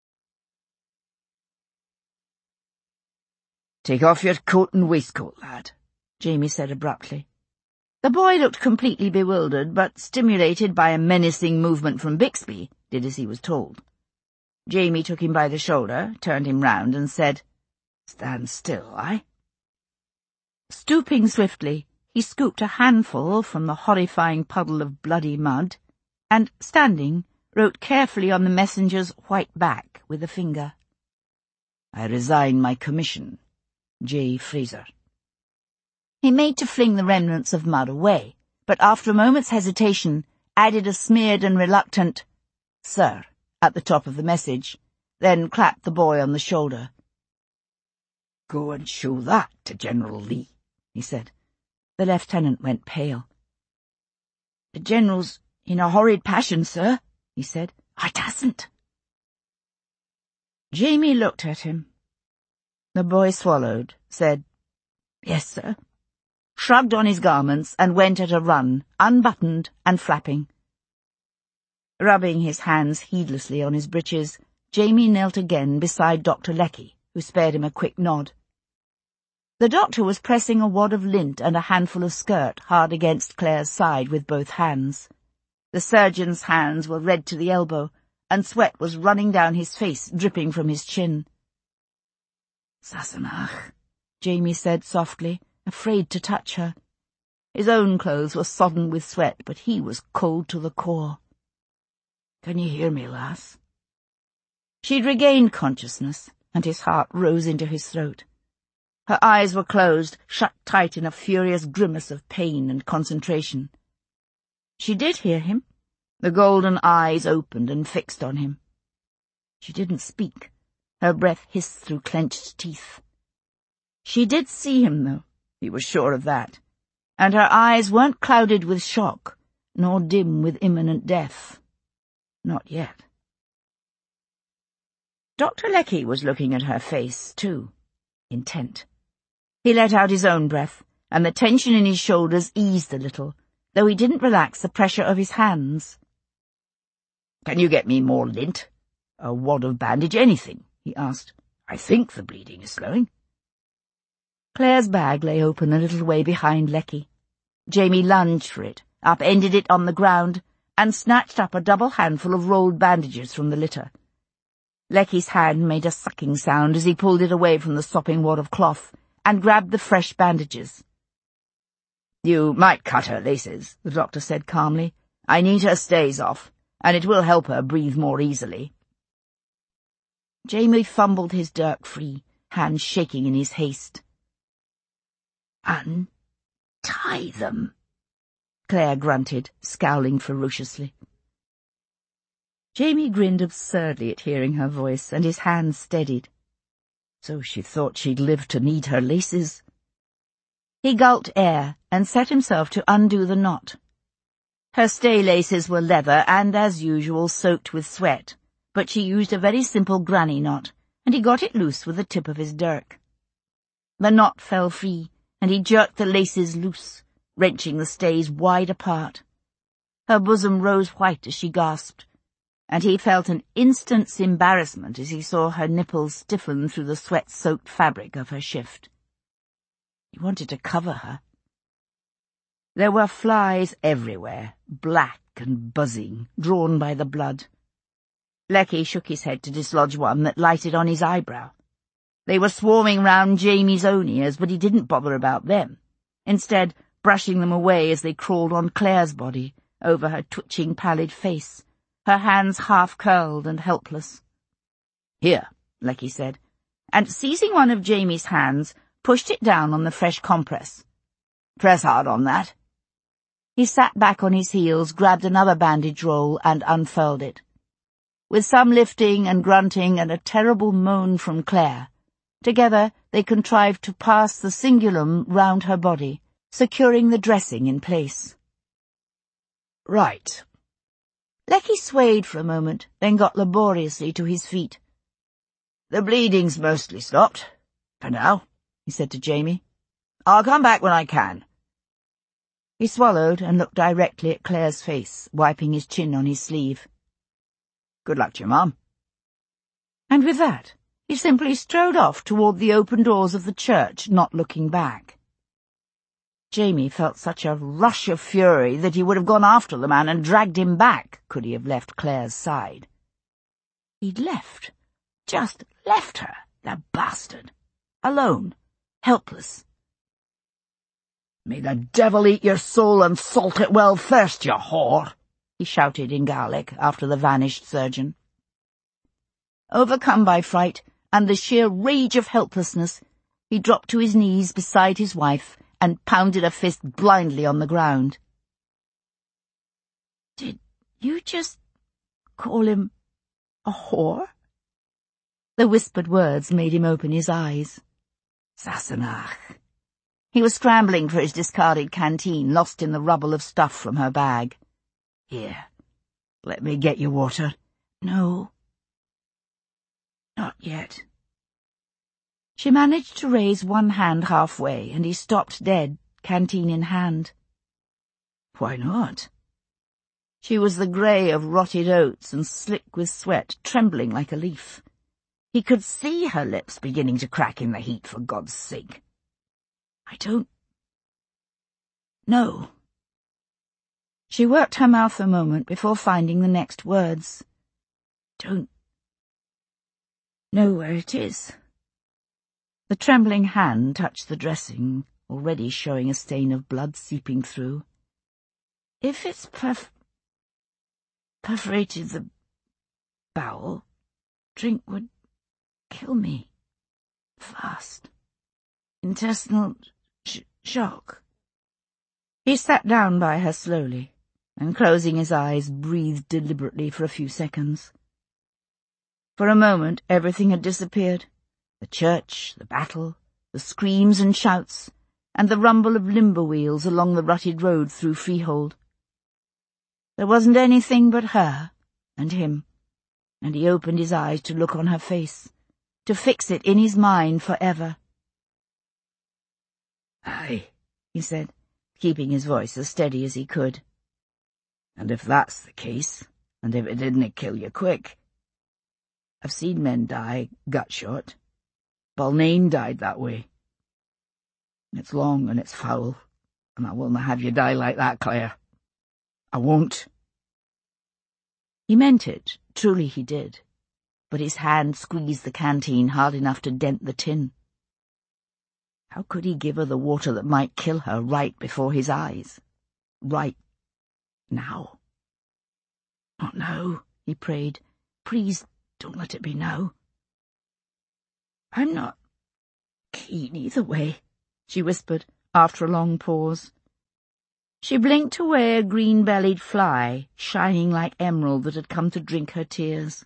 "Take off your coat and waistcoat, lad," Jamie said abruptly. The boy looked completely bewildered, but, stimulated by a menacing movement from Bixby, did as he was told. Jamie took him by the shoulder, turned him round, and said, "Stand still, aye?" Stooping swiftly, he scooped a handful from the horrifying puddle of bloody mud, and, standing, wrote carefully on the messenger's white back with a finger. "I resign my commission. J. Fraser." He made to fling the remnants of mud away, but after a moment's hesitation, added a smeared and reluctant "Sir" at the top of the message, then clapped the boy on the shoulder. "Go and show that to General Lee," he said. The lieutenant went pale. "The General's in a horrid passion, sir," he said. "I dasn't." Jamie looked at him. The boy swallowed, said, "Yes, sir," shrugged on his garments, and went at a run, unbuttoned and flapping. Rubbing his hands heedlessly on his breeches, Jamie knelt again beside Dr. Lecky, who spared him a quick nod. The doctor was pressing a wad of lint and a handful of skirt hard against Claire's side with both hands. The surgeon's hands were red to the elbow, and sweat was running down his face, dripping from his chin. "Sassenach," Jamie said softly, afraid to touch her. His own clothes were sodden with sweat, but he was cold to the core. "Can you hear me, lass?" She'd regained consciousness, and his heart rose into his throat. Her eyes were closed, shut tight in a furious grimace of pain and concentration. She did hear him. The golden eyes opened and fixed on him. She didn't speak. Her breath hissed through clenched teeth. She did see him, though, he was sure of that, and her eyes weren't clouded with shock, nor dim with imminent death. Not yet. Dr. Lecky was looking at her face, too, intent. He let out his own breath, and the tension in his shoulders eased a little, though he didn't relax the pressure of his hands. "Can you get me more lint? A wad of bandage, anything?" he asked. "I think the bleeding is slowing." Claire's bag lay open a little way behind Lecky. Jamie lunged for it, upended it on the ground, and snatched up a double handful of rolled bandages from the litter. Lecky's hand made a sucking sound as he pulled it away from the sopping wad of cloth, and grabbed the fresh bandages. "You might cut her laces," the doctor said calmly. "I need her stays off, and it will help her breathe more easily." Jamie fumbled his dirk free, hands shaking in his haste. "Untie them," Claire grunted, scowling ferociously. Jamie grinned absurdly at hearing her voice, and his hands steadied. So she thought she'd live to need her laces. He gulped air and set himself to undo the knot. Her stay laces were leather and, as usual, soaked with sweat, but she used a very simple granny knot, and he got it loose with the tip of his dirk. The knot fell free, and he jerked the laces loose, wrenching the stays wide apart. Her bosom rose white as she gasped, and he felt an instant's embarrassment as he saw her nipples stiffen through the sweat-soaked fabric of her shift. He wanted to cover her. There were flies everywhere, black and buzzing, drawn by the blood. Lecky shook his head to dislodge one that lighted on his eyebrow. They were swarming round Jamie's own ears, but he didn't bother about them, instead brushing them away as they crawled on Claire's body, over her twitching pallid face, her hands half-curled and helpless. "Here," Lecky said, and seizing one of Jamie's hands, pushed it down on the fresh compress. "Press hard on that." He sat back on his heels, grabbed another bandage roll, and unfurled it. With some lifting and grunting and a terrible moan from Claire, together they contrived to pass the cingulum round her body, securing the dressing in place. "Right." Lecky swayed for a moment, then got laboriously to his feet. "The bleeding's mostly stopped, for now," he said to Jamie. "I'll come back when I can." He swallowed and looked directly at Claire's face, wiping his chin on his sleeve. "Good luck to you, Mum." And with that, he simply strode off toward the open doors of the church, not looking back. Jamie felt such a rush of fury that he would have gone after the man and dragged him back, could he have left Claire's side. He'd left, just left her, the bastard, alone, helpless. "May the devil eat your soul and salt it well first, you whore," he shouted in Gaelic after the vanished surgeon. Overcome by fright and the sheer rage of helplessness, he dropped to his knees beside his wife and pounded a fist blindly on the ground. You just call him a whore? The whispered words made him open his eyes. Sassenach. He was scrambling for his discarded canteen, lost in the rubble of stuff from her bag. Here, let me get you water. No. Not yet. She managed to raise one hand halfway, and he stopped dead, canteen in hand. Why not? She was the grey of rotted oats and slick with sweat, trembling like a leaf. He could see her lips beginning to crack in the heat, for God's sake. I don't know. She worked her mouth a moment before finding the next words. Don't know where it is. The trembling hand touched the dressing, already showing a stain of blood seeping through. If it's perforated the bowel, drink would kill me. Fast. Intestinal shock. He sat down by her slowly, and closing his eyes, breathed deliberately for a few seconds. For a moment everything had disappeared. The church, the battle, the screams and shouts, and the rumble of limber wheels along the rutted road through Freehold. There wasn't anything but her and him, and he opened his eyes to look on her face, to fix it in his mind forever. Aye, he said, keeping his voice as steady as he could. And if that's the case, and if it didn't kill you quick. I've seen men die gut shot. Balnain died that way. It's long and it's foul, and I will not have you die like that, Claire. I won't. He meant it, truly he did, but his hand squeezed the canteen hard enough to dent the tin. How could he give her the water that might kill her right before his eyes? Right now? Not now, he prayed. Please don't let it be now. I'm not keen either way, she whispered, after a long pause. She blinked away a green-bellied fly, shining like emerald, that had come to drink her tears.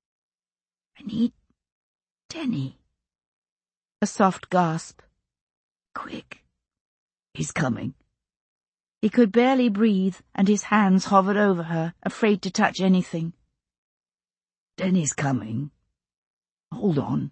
I need Denny. A soft gasp. Quick. He's coming. He could barely breathe, and his hands hovered over her, afraid to touch anything. Denny's coming. Hold on.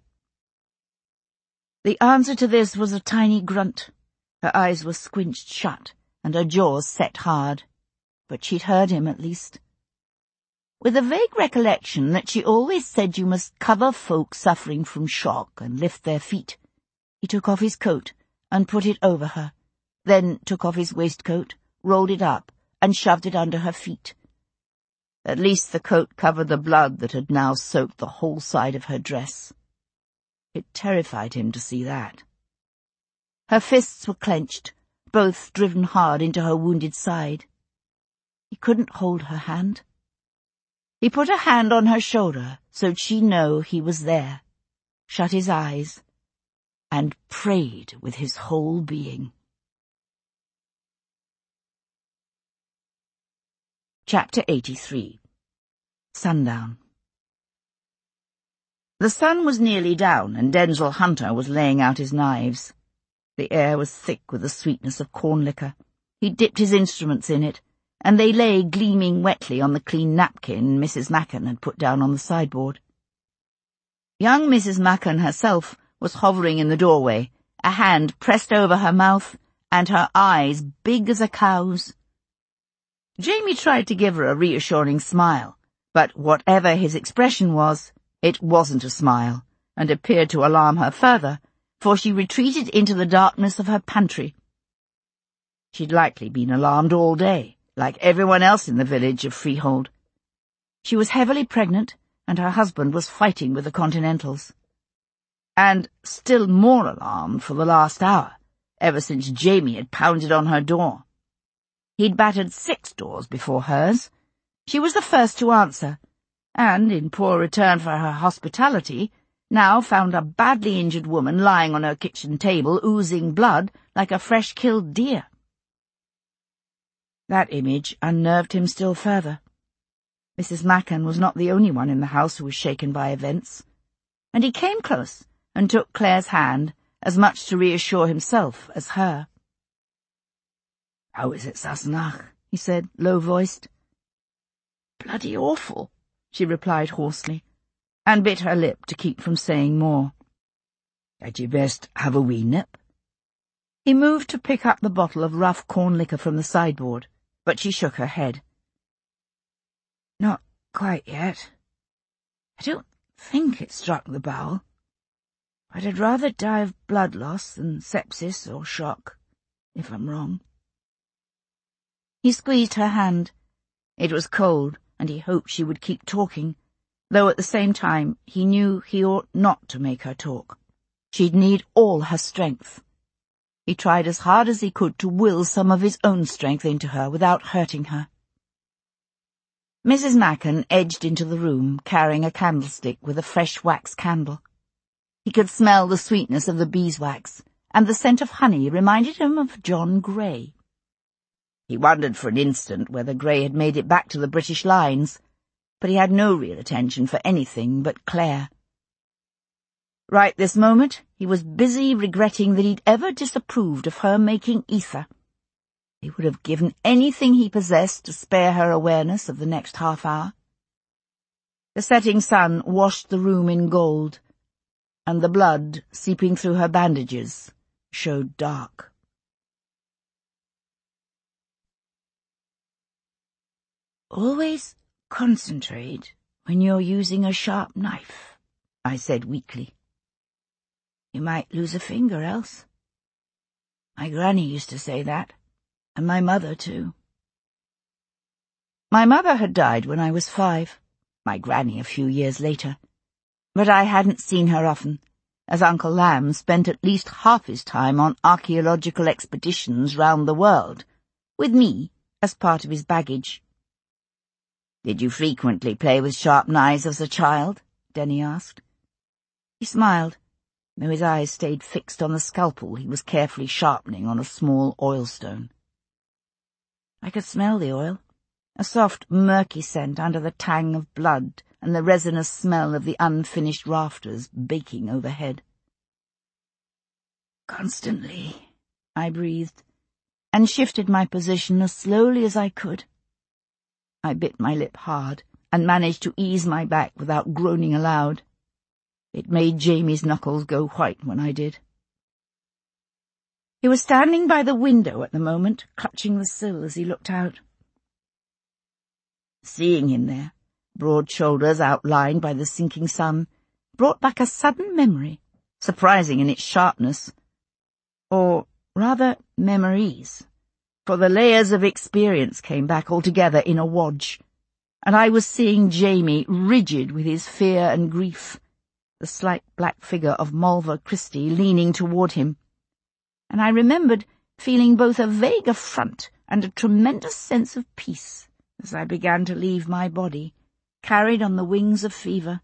The answer to this was a tiny grunt. Her eyes were squinched shut, and her jaws set hard. But she'd heard him, at least. With a vague recollection that she always said you must cover folk suffering from shock and lift their feet, he took off his coat and put it over her, then took off his waistcoat, rolled it up, and shoved it under her feet. At least the coat covered the blood that had now soaked the whole side of her dress. It terrified him to see that. Her fists were clenched, both driven hard into her wounded side. He couldn't hold her hand. He put a hand on her shoulder so'd she know he was there, shut his eyes, and prayed with his whole being. Chapter 83. Sundown. The sun was nearly down, and Denzil Hunter was laying out his knives. The air was thick with the sweetness of corn liquor. He dipped his instruments in it, and they lay gleaming wetly on the clean napkin Mrs. Macken had put down on the sideboard. Young Mrs. Macken herself was hovering in the doorway, a hand pressed over her mouth, and her eyes big as a cow's. Jamie tried to give her a reassuring smile, but whatever his expression was, it wasn't a smile, and appeared to alarm her further, for she retreated into the darkness of her pantry. She'd likely been alarmed all day, like everyone else in the village of Freehold. She was heavily pregnant, and her husband was fighting with the Continentals. And still more alarmed for the last hour, ever since Jamie had pounded on her door. He'd battered 6 doors before hers. She was the first to answer, and, in poor return for her hospitality, now found a badly injured woman lying on her kitchen table, oozing blood like a fresh-killed deer. That image unnerved him still further. Mrs. Macken was not the only one in the house who was shaken by events, and he came close and took Claire's hand, as much to reassure himself as her. "How is it, Sassenach?" he said, low-voiced. "Bloody awful," she replied hoarsely, and bit her lip to keep from saying more. "Had you best have a wee nip?" He moved to pick up the bottle of rough corn liquor from the sideboard, but she shook her head. "Not quite yet. I don't think it struck the bowel. But I'd rather die of blood loss than sepsis or shock, if I'm wrong." He squeezed her hand. It was cold, and he hoped she would keep talking, though at the same time he knew he ought not to make her talk. She'd need all her strength. He tried as hard as he could to will some of his own strength into her without hurting her. Mrs. Macken edged into the room, carrying a candlestick with a fresh wax candle. He could smell the sweetness of the beeswax, and the scent of honey reminded him of John Grey. He wondered for an instant whether Grey had made it back to the British lines, but he had no real attention for anything but Claire. Right this moment, he was busy regretting that he'd ever disapproved of her making ether. He would have given anything he possessed to spare her awareness of the next half-hour. The setting sun washed the room in gold, and the blood seeping through her bandages showed dark. "Always concentrate when you're using a sharp knife," I said weakly. "You might lose a finger else. My granny used to say that, and my mother too." My mother had died when I was 5, my granny a few years later, but I hadn't seen her often, as Uncle Lamb spent at least half his time on archaeological expeditions round the world, with me as part of his baggage. "Did you frequently play with sharp knives as a child?" Denny asked. He smiled, though his eyes stayed fixed on the scalpel he was carefully sharpening on a small oilstone. I could smell the oil, a soft, murky scent under the tang of blood and the resinous smell of the unfinished rafters baking overhead. "Constantly," I breathed, and shifted my position as slowly as I could. I bit my lip hard and managed to ease my back without groaning aloud. It made Jamie's knuckles go white when I did. He was standing by the window at the moment, clutching the sill as he looked out. Seeing him there, broad shoulders outlined by the sinking sun, brought back a sudden memory, surprising in its sharpness. Or, rather, memories, for the layers of experience came back altogether in a wodge, and I was seeing Jamie rigid with his fear and grief, the slight black figure of Mulver Christie leaning toward him, and I remembered feeling both a vague affront and a tremendous sense of peace as I began to leave my body, carried on the wings of fever.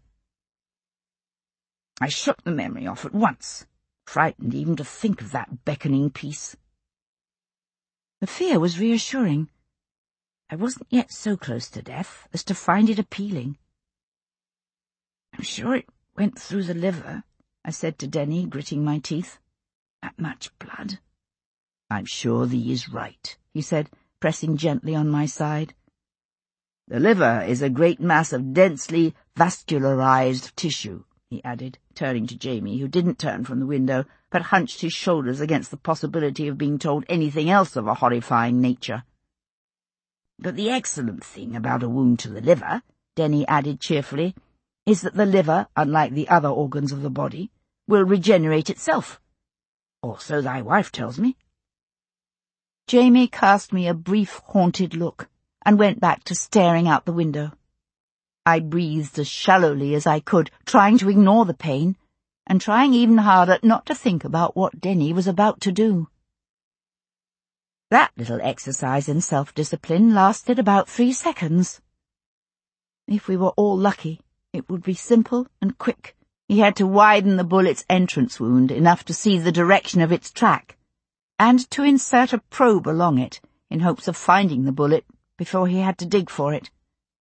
I shook the memory off at once, frightened even to think of that beckoning peace. The fear was reassuring. I wasn't yet so close to death as to find it appealing. "I'm sure it went through the liver," I said to Denny, gritting my teeth. "That much blood." "I'm sure thee is right," he said, pressing gently on my side. "The liver is a great mass of densely vascularized tissue," he added, turning to Jamie, who didn't turn from the window, but hunched his shoulders against the possibility of being told anything else of a horrifying nature. "But the excellent thing about a wound to the liver," Denny added cheerfully, "is that the liver, unlike the other organs of the body, will regenerate itself. Or so thy wife tells me." Jamie cast me a brief, haunted look, and went back to staring out the window. I breathed as shallowly as I could, trying to ignore the pain, and trying even harder not to think about what Denny was about to do. That little exercise in self-discipline lasted about 3 seconds. If we were all lucky, it would be simple and quick. He had to widen the bullet's entrance wound enough to see the direction of its track, and to insert a probe along it in hopes of finding the bullet before he had to dig for it.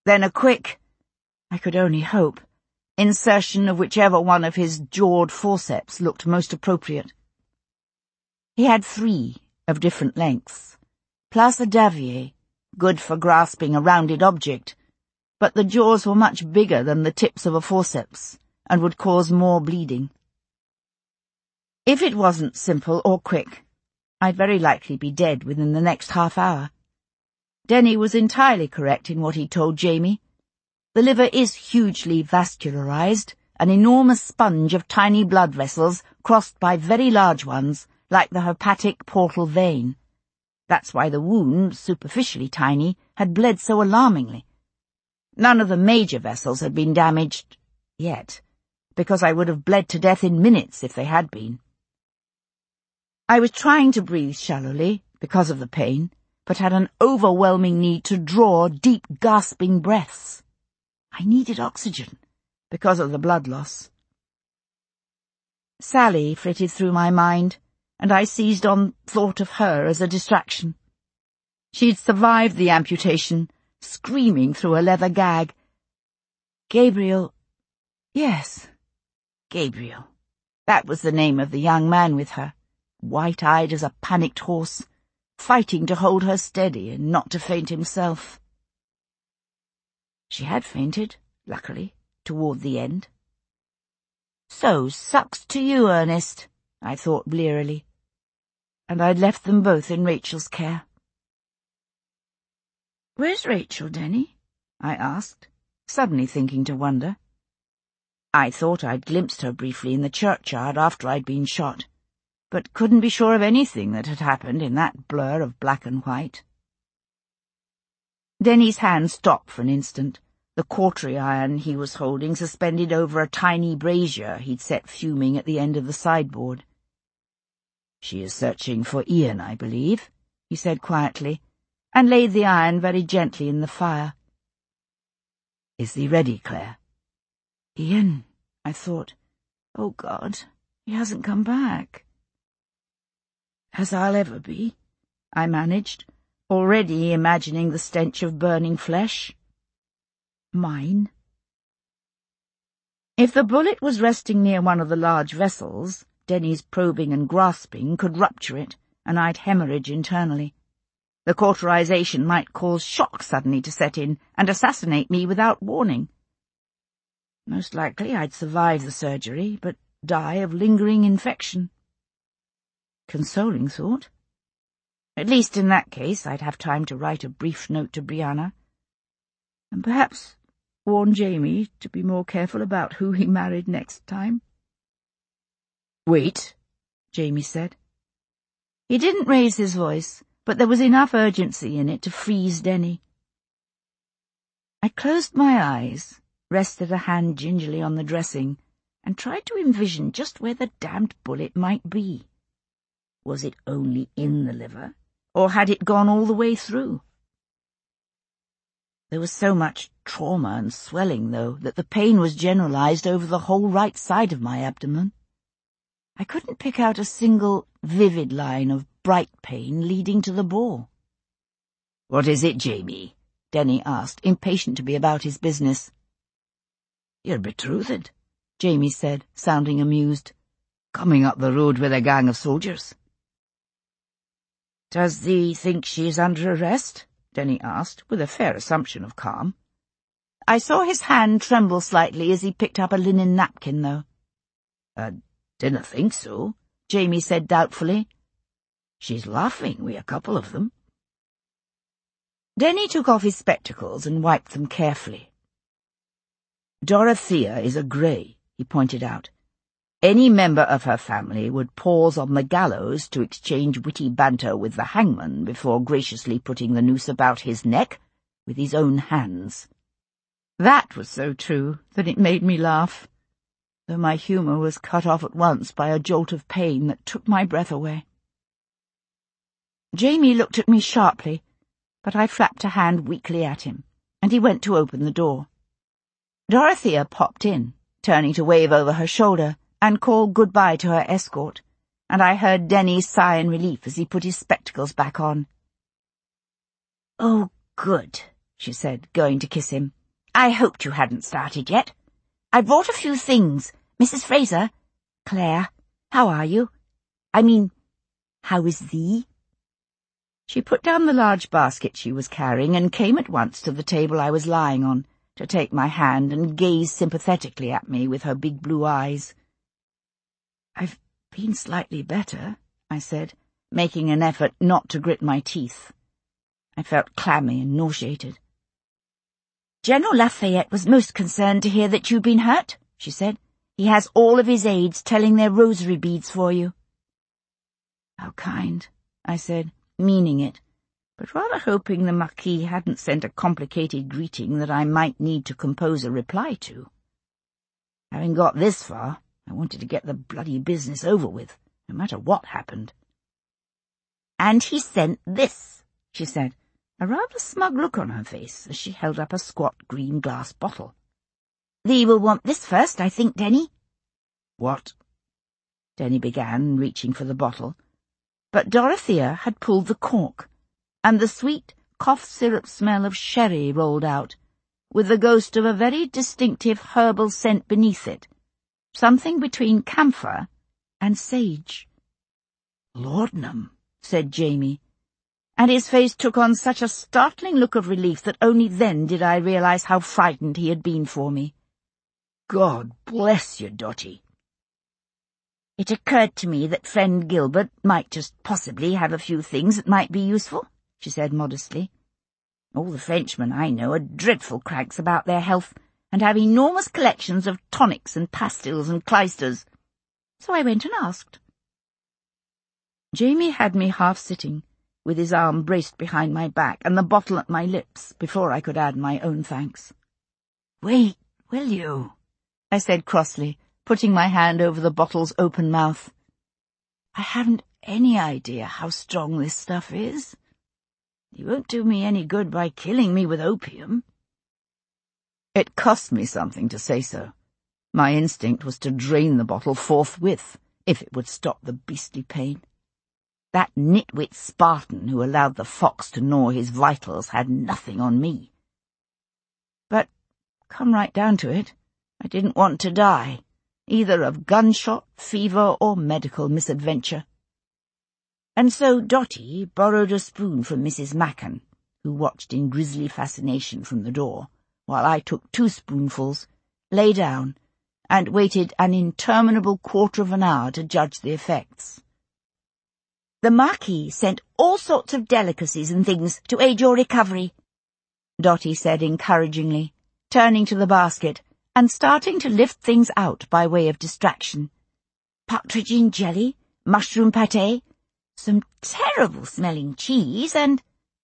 then a quick, I could only hope, insertion of whichever one of his jawed forceps looked most appropriate. He had 3 of different lengths, plus a Davier, good for grasping a rounded object, but the jaws were much bigger than the tips of a forceps and would cause more bleeding. If it wasn't simple or quick, I'd very likely be dead within the next half hour. Denny was entirely correct in what he told Jamie. The liver is hugely vascularized, an enormous sponge of tiny blood vessels crossed by very large ones, like the hepatic portal vein. That's why the wound, superficially tiny, had bled so alarmingly. None of the major vessels had been damaged yet, because I would have bled to death in minutes if they had been. I was trying to breathe shallowly because of the pain, but had an overwhelming need to draw deep, gasping breaths. I needed oxygen because of the blood loss. Sally flitted through my mind, and I seized on thought of her as a distraction. She'd survived the amputation, screaming through a leather gag. Gabriel. Yes, Gabriel. That was the name of the young man with her, white-eyed as a panicked horse, fighting to hold her steady and not to faint himself. She had fainted, luckily, toward the end. So sucks to you, Ernest, I thought blearily, and I'd left them both in Rachel's care. Where's Rachel, Denny? I asked, suddenly thinking to wonder. I thought I'd glimpsed her briefly in the churchyard after I'd been shot, but couldn't be sure of anything that had happened in that blur of black and white. Denny's hand stopped for an instant, the cautery iron he was holding suspended over a tiny brazier he'd set fuming at the end of the sideboard. She is searching for Ian, I believe, he said quietly, and laid the iron very gently in the fire. Is he ready, Claire? Ian, I thought. Oh, God, he hasn't come back. As I'll ever be, I managed, already imagining the stench of burning flesh. Mine. If the bullet was resting near one of the large vessels, Denny's probing and grasping could rupture it, and I'd hemorrhage internally. The cauterization might cause shock suddenly to set in and assassinate me without warning. Most likely I'd survive the surgery, but die of lingering infection. Consoling thought. At least in that case I'd have time to write a brief note to Brianna, and perhaps warn Jamie to be more careful about who he married next time. Wait, Jamie said. He didn't raise his voice, but there was enough urgency in it to freeze Denny. I closed my eyes, rested a hand gingerly on the dressing, and tried to envision just where the damned bullet might be. Was it only in the liver, or had it gone all the way through? There was so much trauma and swelling, though, that the pain was generalized over the whole right side of my abdomen. I couldn't pick out a single vivid line of bright pain leading to the bore. What is it, Jamie? Denny asked, impatient to be about his business. You're betrothed, Jamie said, sounding amused. Coming up the road with a gang of soldiers. Does thee think she is under arrest? Denny asked, with a fair assumption of calm. I saw his hand tremble slightly as he picked up a linen napkin, though. Dinna think so, Jamie said doubtfully. She's laughing wi' a couple of them. Denny took off his spectacles and wiped them carefully. Dorothea is a Grey, he pointed out. Any member of her family would pause on the gallows to exchange witty banter with the hangman before graciously putting the noose about his neck with his own hands. That was so true that it made me laugh, though my humour was cut off at once by a jolt of pain that took my breath away. Jamie looked at me sharply, but I flapped a hand weakly at him, and he went to open the door. Dorothea popped in, turning to wave over her shoulder, and called goodbye to her escort, and I heard Denny sigh in relief as he put his spectacles back on. Oh, good, she said, going to kiss him, I hoped you hadn't started yet. I brought a few things. Mrs. Fraser, Claire, how are you? I mean, how is thee? She put down the large basket she was carrying and came at once to the table I was lying on, to take my hand and gaze sympathetically at me with her big blue eyes. I've been slightly better, I said, making an effort not to grit my teeth. I felt clammy and nauseated. General Lafayette was most concerned to hear that you'd been hurt, she said. He has all of his aides telling their rosary beads for you. How kind, I said, meaning it, but rather hoping the Marquis hadn't sent a complicated greeting that I might need to compose a reply to. Having got this far, I wanted to get the bloody business over with, no matter what happened. And he sent this, she said, a rather smug look on her face as she held up a squat green glass bottle. Thee will want this first, I think, Denny. What? Denny began, reaching for the bottle, but Dorothea had pulled the cork, and the sweet cough-syrup smell of sherry rolled out, with the ghost of a very distinctive herbal scent beneath it, something between camphor and sage. Laudanum, said Jamie, and his face took on such a startling look of relief that only then did I realize how frightened he had been for me. God bless you, Dotty. It occurred to me that friend Gilbert might just possibly have a few things that might be useful, she said modestly. All the Frenchmen I know are dreadful cranks about their health, and have enormous collections of tonics and pastilles and clysters. So I went and asked. Jamie had me half-sitting, with his arm braced behind my back and the bottle at my lips, before I could add my own thanks. Wait, will you? I said crossly, putting my hand over the bottle's open mouth. I haven't any idea how strong this stuff is. You won't do me any good by killing me with opium. It cost me something to say so. My instinct was to drain the bottle forthwith, if it would stop the beastly pain. That nitwit Spartan who allowed the fox to gnaw his vitals had nothing on me. But, come right down to it, I didn't want to die, either of gunshot, fever, or medical misadventure. And so Dotty borrowed a spoon from Mrs. Macken, who watched in grisly fascination from the door, while I took 2 spoonfuls, lay down, and waited an interminable quarter of an hour to judge the effects. The Marquis sent all sorts of delicacies and things to aid your recovery, Dotty said encouragingly, turning to the basket and starting to lift things out by way of distraction. Partridge in jelly, mushroom pâté, some terrible-smelling cheese, and—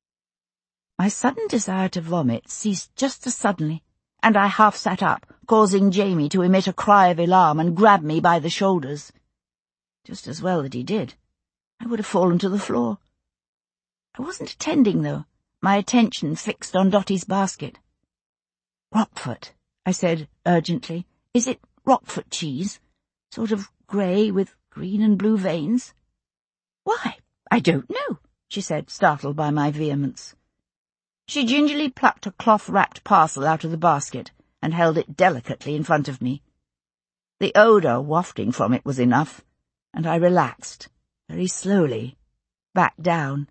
My sudden desire to vomit ceased just as suddenly, and I half sat up, causing Jamie to emit a cry of alarm and grab me by the shoulders. Just as well that he did. I would have fallen to the floor. I wasn't attending, though, my attention fixed on Dotty's basket. Roquefort, I said urgently. Is it Roquefort cheese? Sort of grey with green and blue veins? Why, I don't know, she said, startled by my vehemence. She gingerly plucked a cloth-wrapped parcel out of the basket and held it delicately in front of me. The odour wafting from it was enough, and I relaxed, very slowly, back down.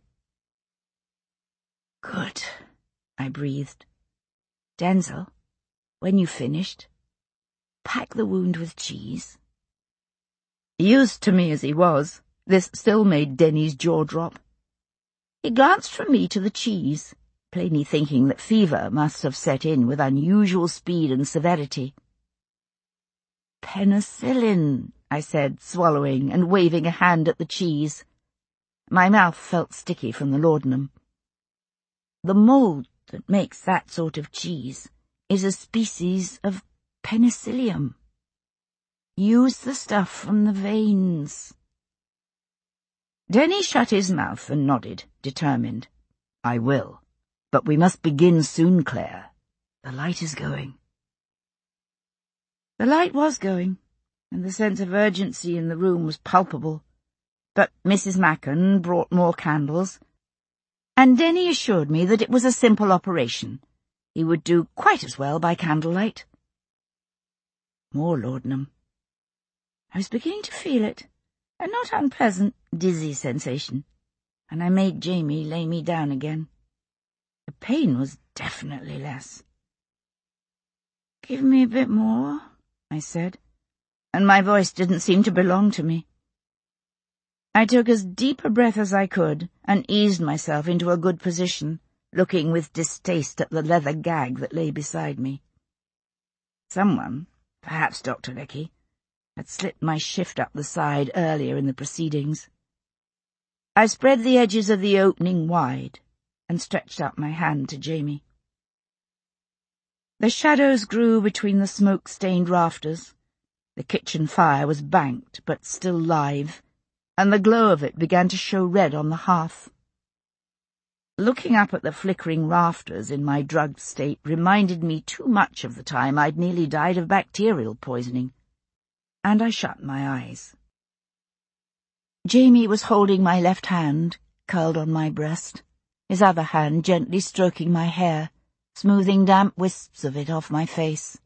Good, I breathed. Denzel, when you've finished, pack the wound with cheese. Used to me as he was, this still made Denny's jaw drop. He glanced from me to the cheese, plainly thinking that fever must have set in with unusual speed and severity. Penicillin, I said, swallowing and waving a hand at the cheese. My mouth felt sticky from the laudanum. The mould that makes that sort of cheese is a species of penicillium. Use the stuff from the veins. Denny shut his mouth and nodded, determined. I will. But we must begin soon, Claire. The light is going. The light was going, and the sense of urgency in the room was palpable. But Mrs. Macken brought more candles, and Denny assured me that it was a simple operation, He would do quite as well by candlelight. More laudanum. I was beginning to feel it, a not unpleasant, dizzy sensation, and I made Jamie lay me down again. The pain was definitely less. "Give me a bit more," I said, and my voice didn't seem to belong to me. I took as deep a breath as I could and eased myself into a good position, looking with distaste at the leather gag that lay beside me. Someone, perhaps Dr. Lecky, had slipped my shift up the side earlier in the proceedings. I spread the edges of the opening wide and stretched out my hand to Jamie. The shadows grew between the smoke-stained rafters. The kitchen fire was banked but still live, and the glow of it began to show red on the hearth. Looking up at the flickering rafters in my drugged state reminded me too much of the time I'd nearly died of bacterial poisoning, and I shut my eyes. Jamie was holding my left hand, curled on my breast, his other hand gently stroking my hair, smoothing damp wisps of it off my face.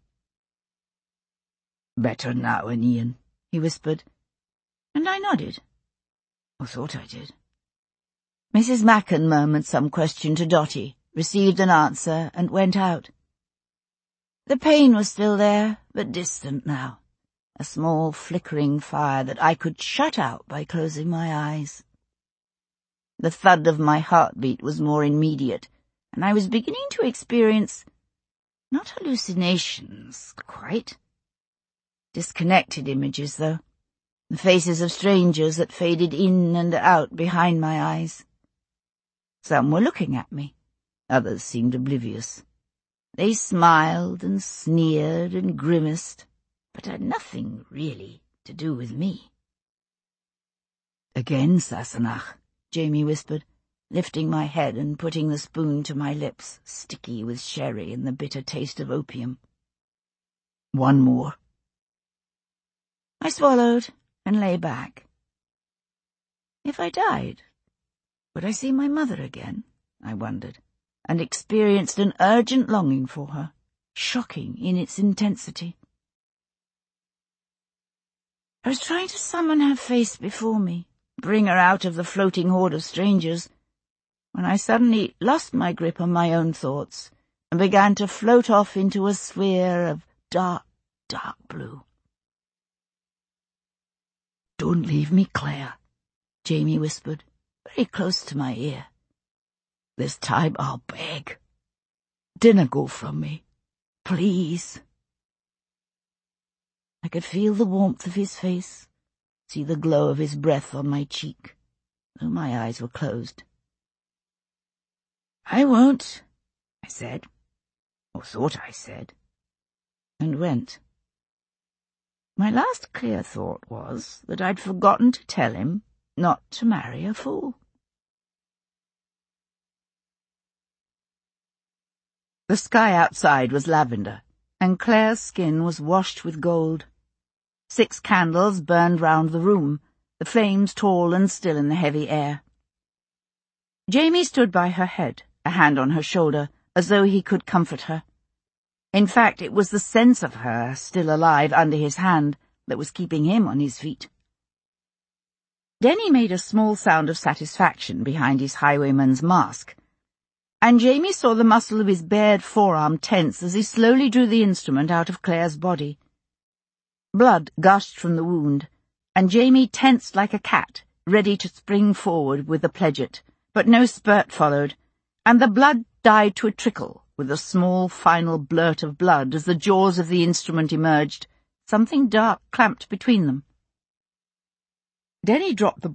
"Better now, Ian," he whispered, and I nodded, or thought I did. Mrs. Macken murmured some question to Dotty, received an answer, and went out. The pain was still there, but distant now, a small flickering fire that I could shut out by closing my eyes. The thud of my heartbeat was more immediate, and I was beginning to experience, not hallucinations, quite. Disconnected images, though, the faces of strangers that faded in and out behind my eyes. Some were looking at me, others seemed oblivious. They smiled and sneered and grimaced, but had nothing, really, to do with me. "Again, Sassenach," Jamie whispered, lifting my head and putting the spoon to my lips, sticky with sherry and the bitter taste of opium. "One more." I swallowed and lay back. If I died, would I see my mother again? I wondered, and experienced an urgent longing for her, shocking in its intensity. I was trying to summon her face before me, bring her out of the floating horde of strangers, when I suddenly lost my grip on my own thoughts and began to float off into a sphere of dark, dark blue. "Don't leave me, Claire," Jamie whispered, very close to my ear. "This time I'll beg. Dinna go from me, please." I could feel the warmth of his face, see the glow of his breath on my cheek, though my eyes were closed. "I won't," I said, or thought I said, and went. My last clear thought was that I'd forgotten to tell him not to marry a fool. The sky outside was lavender, and Claire's skin was washed with gold. 6 candles burned round the room, the flames tall and still in the heavy air. Jamie stood by her head, a hand on her shoulder, as though he could comfort her. In fact, it was the sense of her still alive under his hand that was keeping him on his feet. Denny made a small sound of satisfaction behind his highwayman's mask, and Jamie saw the muscle of his bared forearm tense as he slowly drew the instrument out of Claire's body. Blood gushed from the wound, and Jamie tensed like a cat, ready to spring forward with the pledget, but no spurt followed, and the blood died to a trickle, with a small final blurt of blood as the jaws of the instrument emerged, something dark clamped between them. Denny dropped the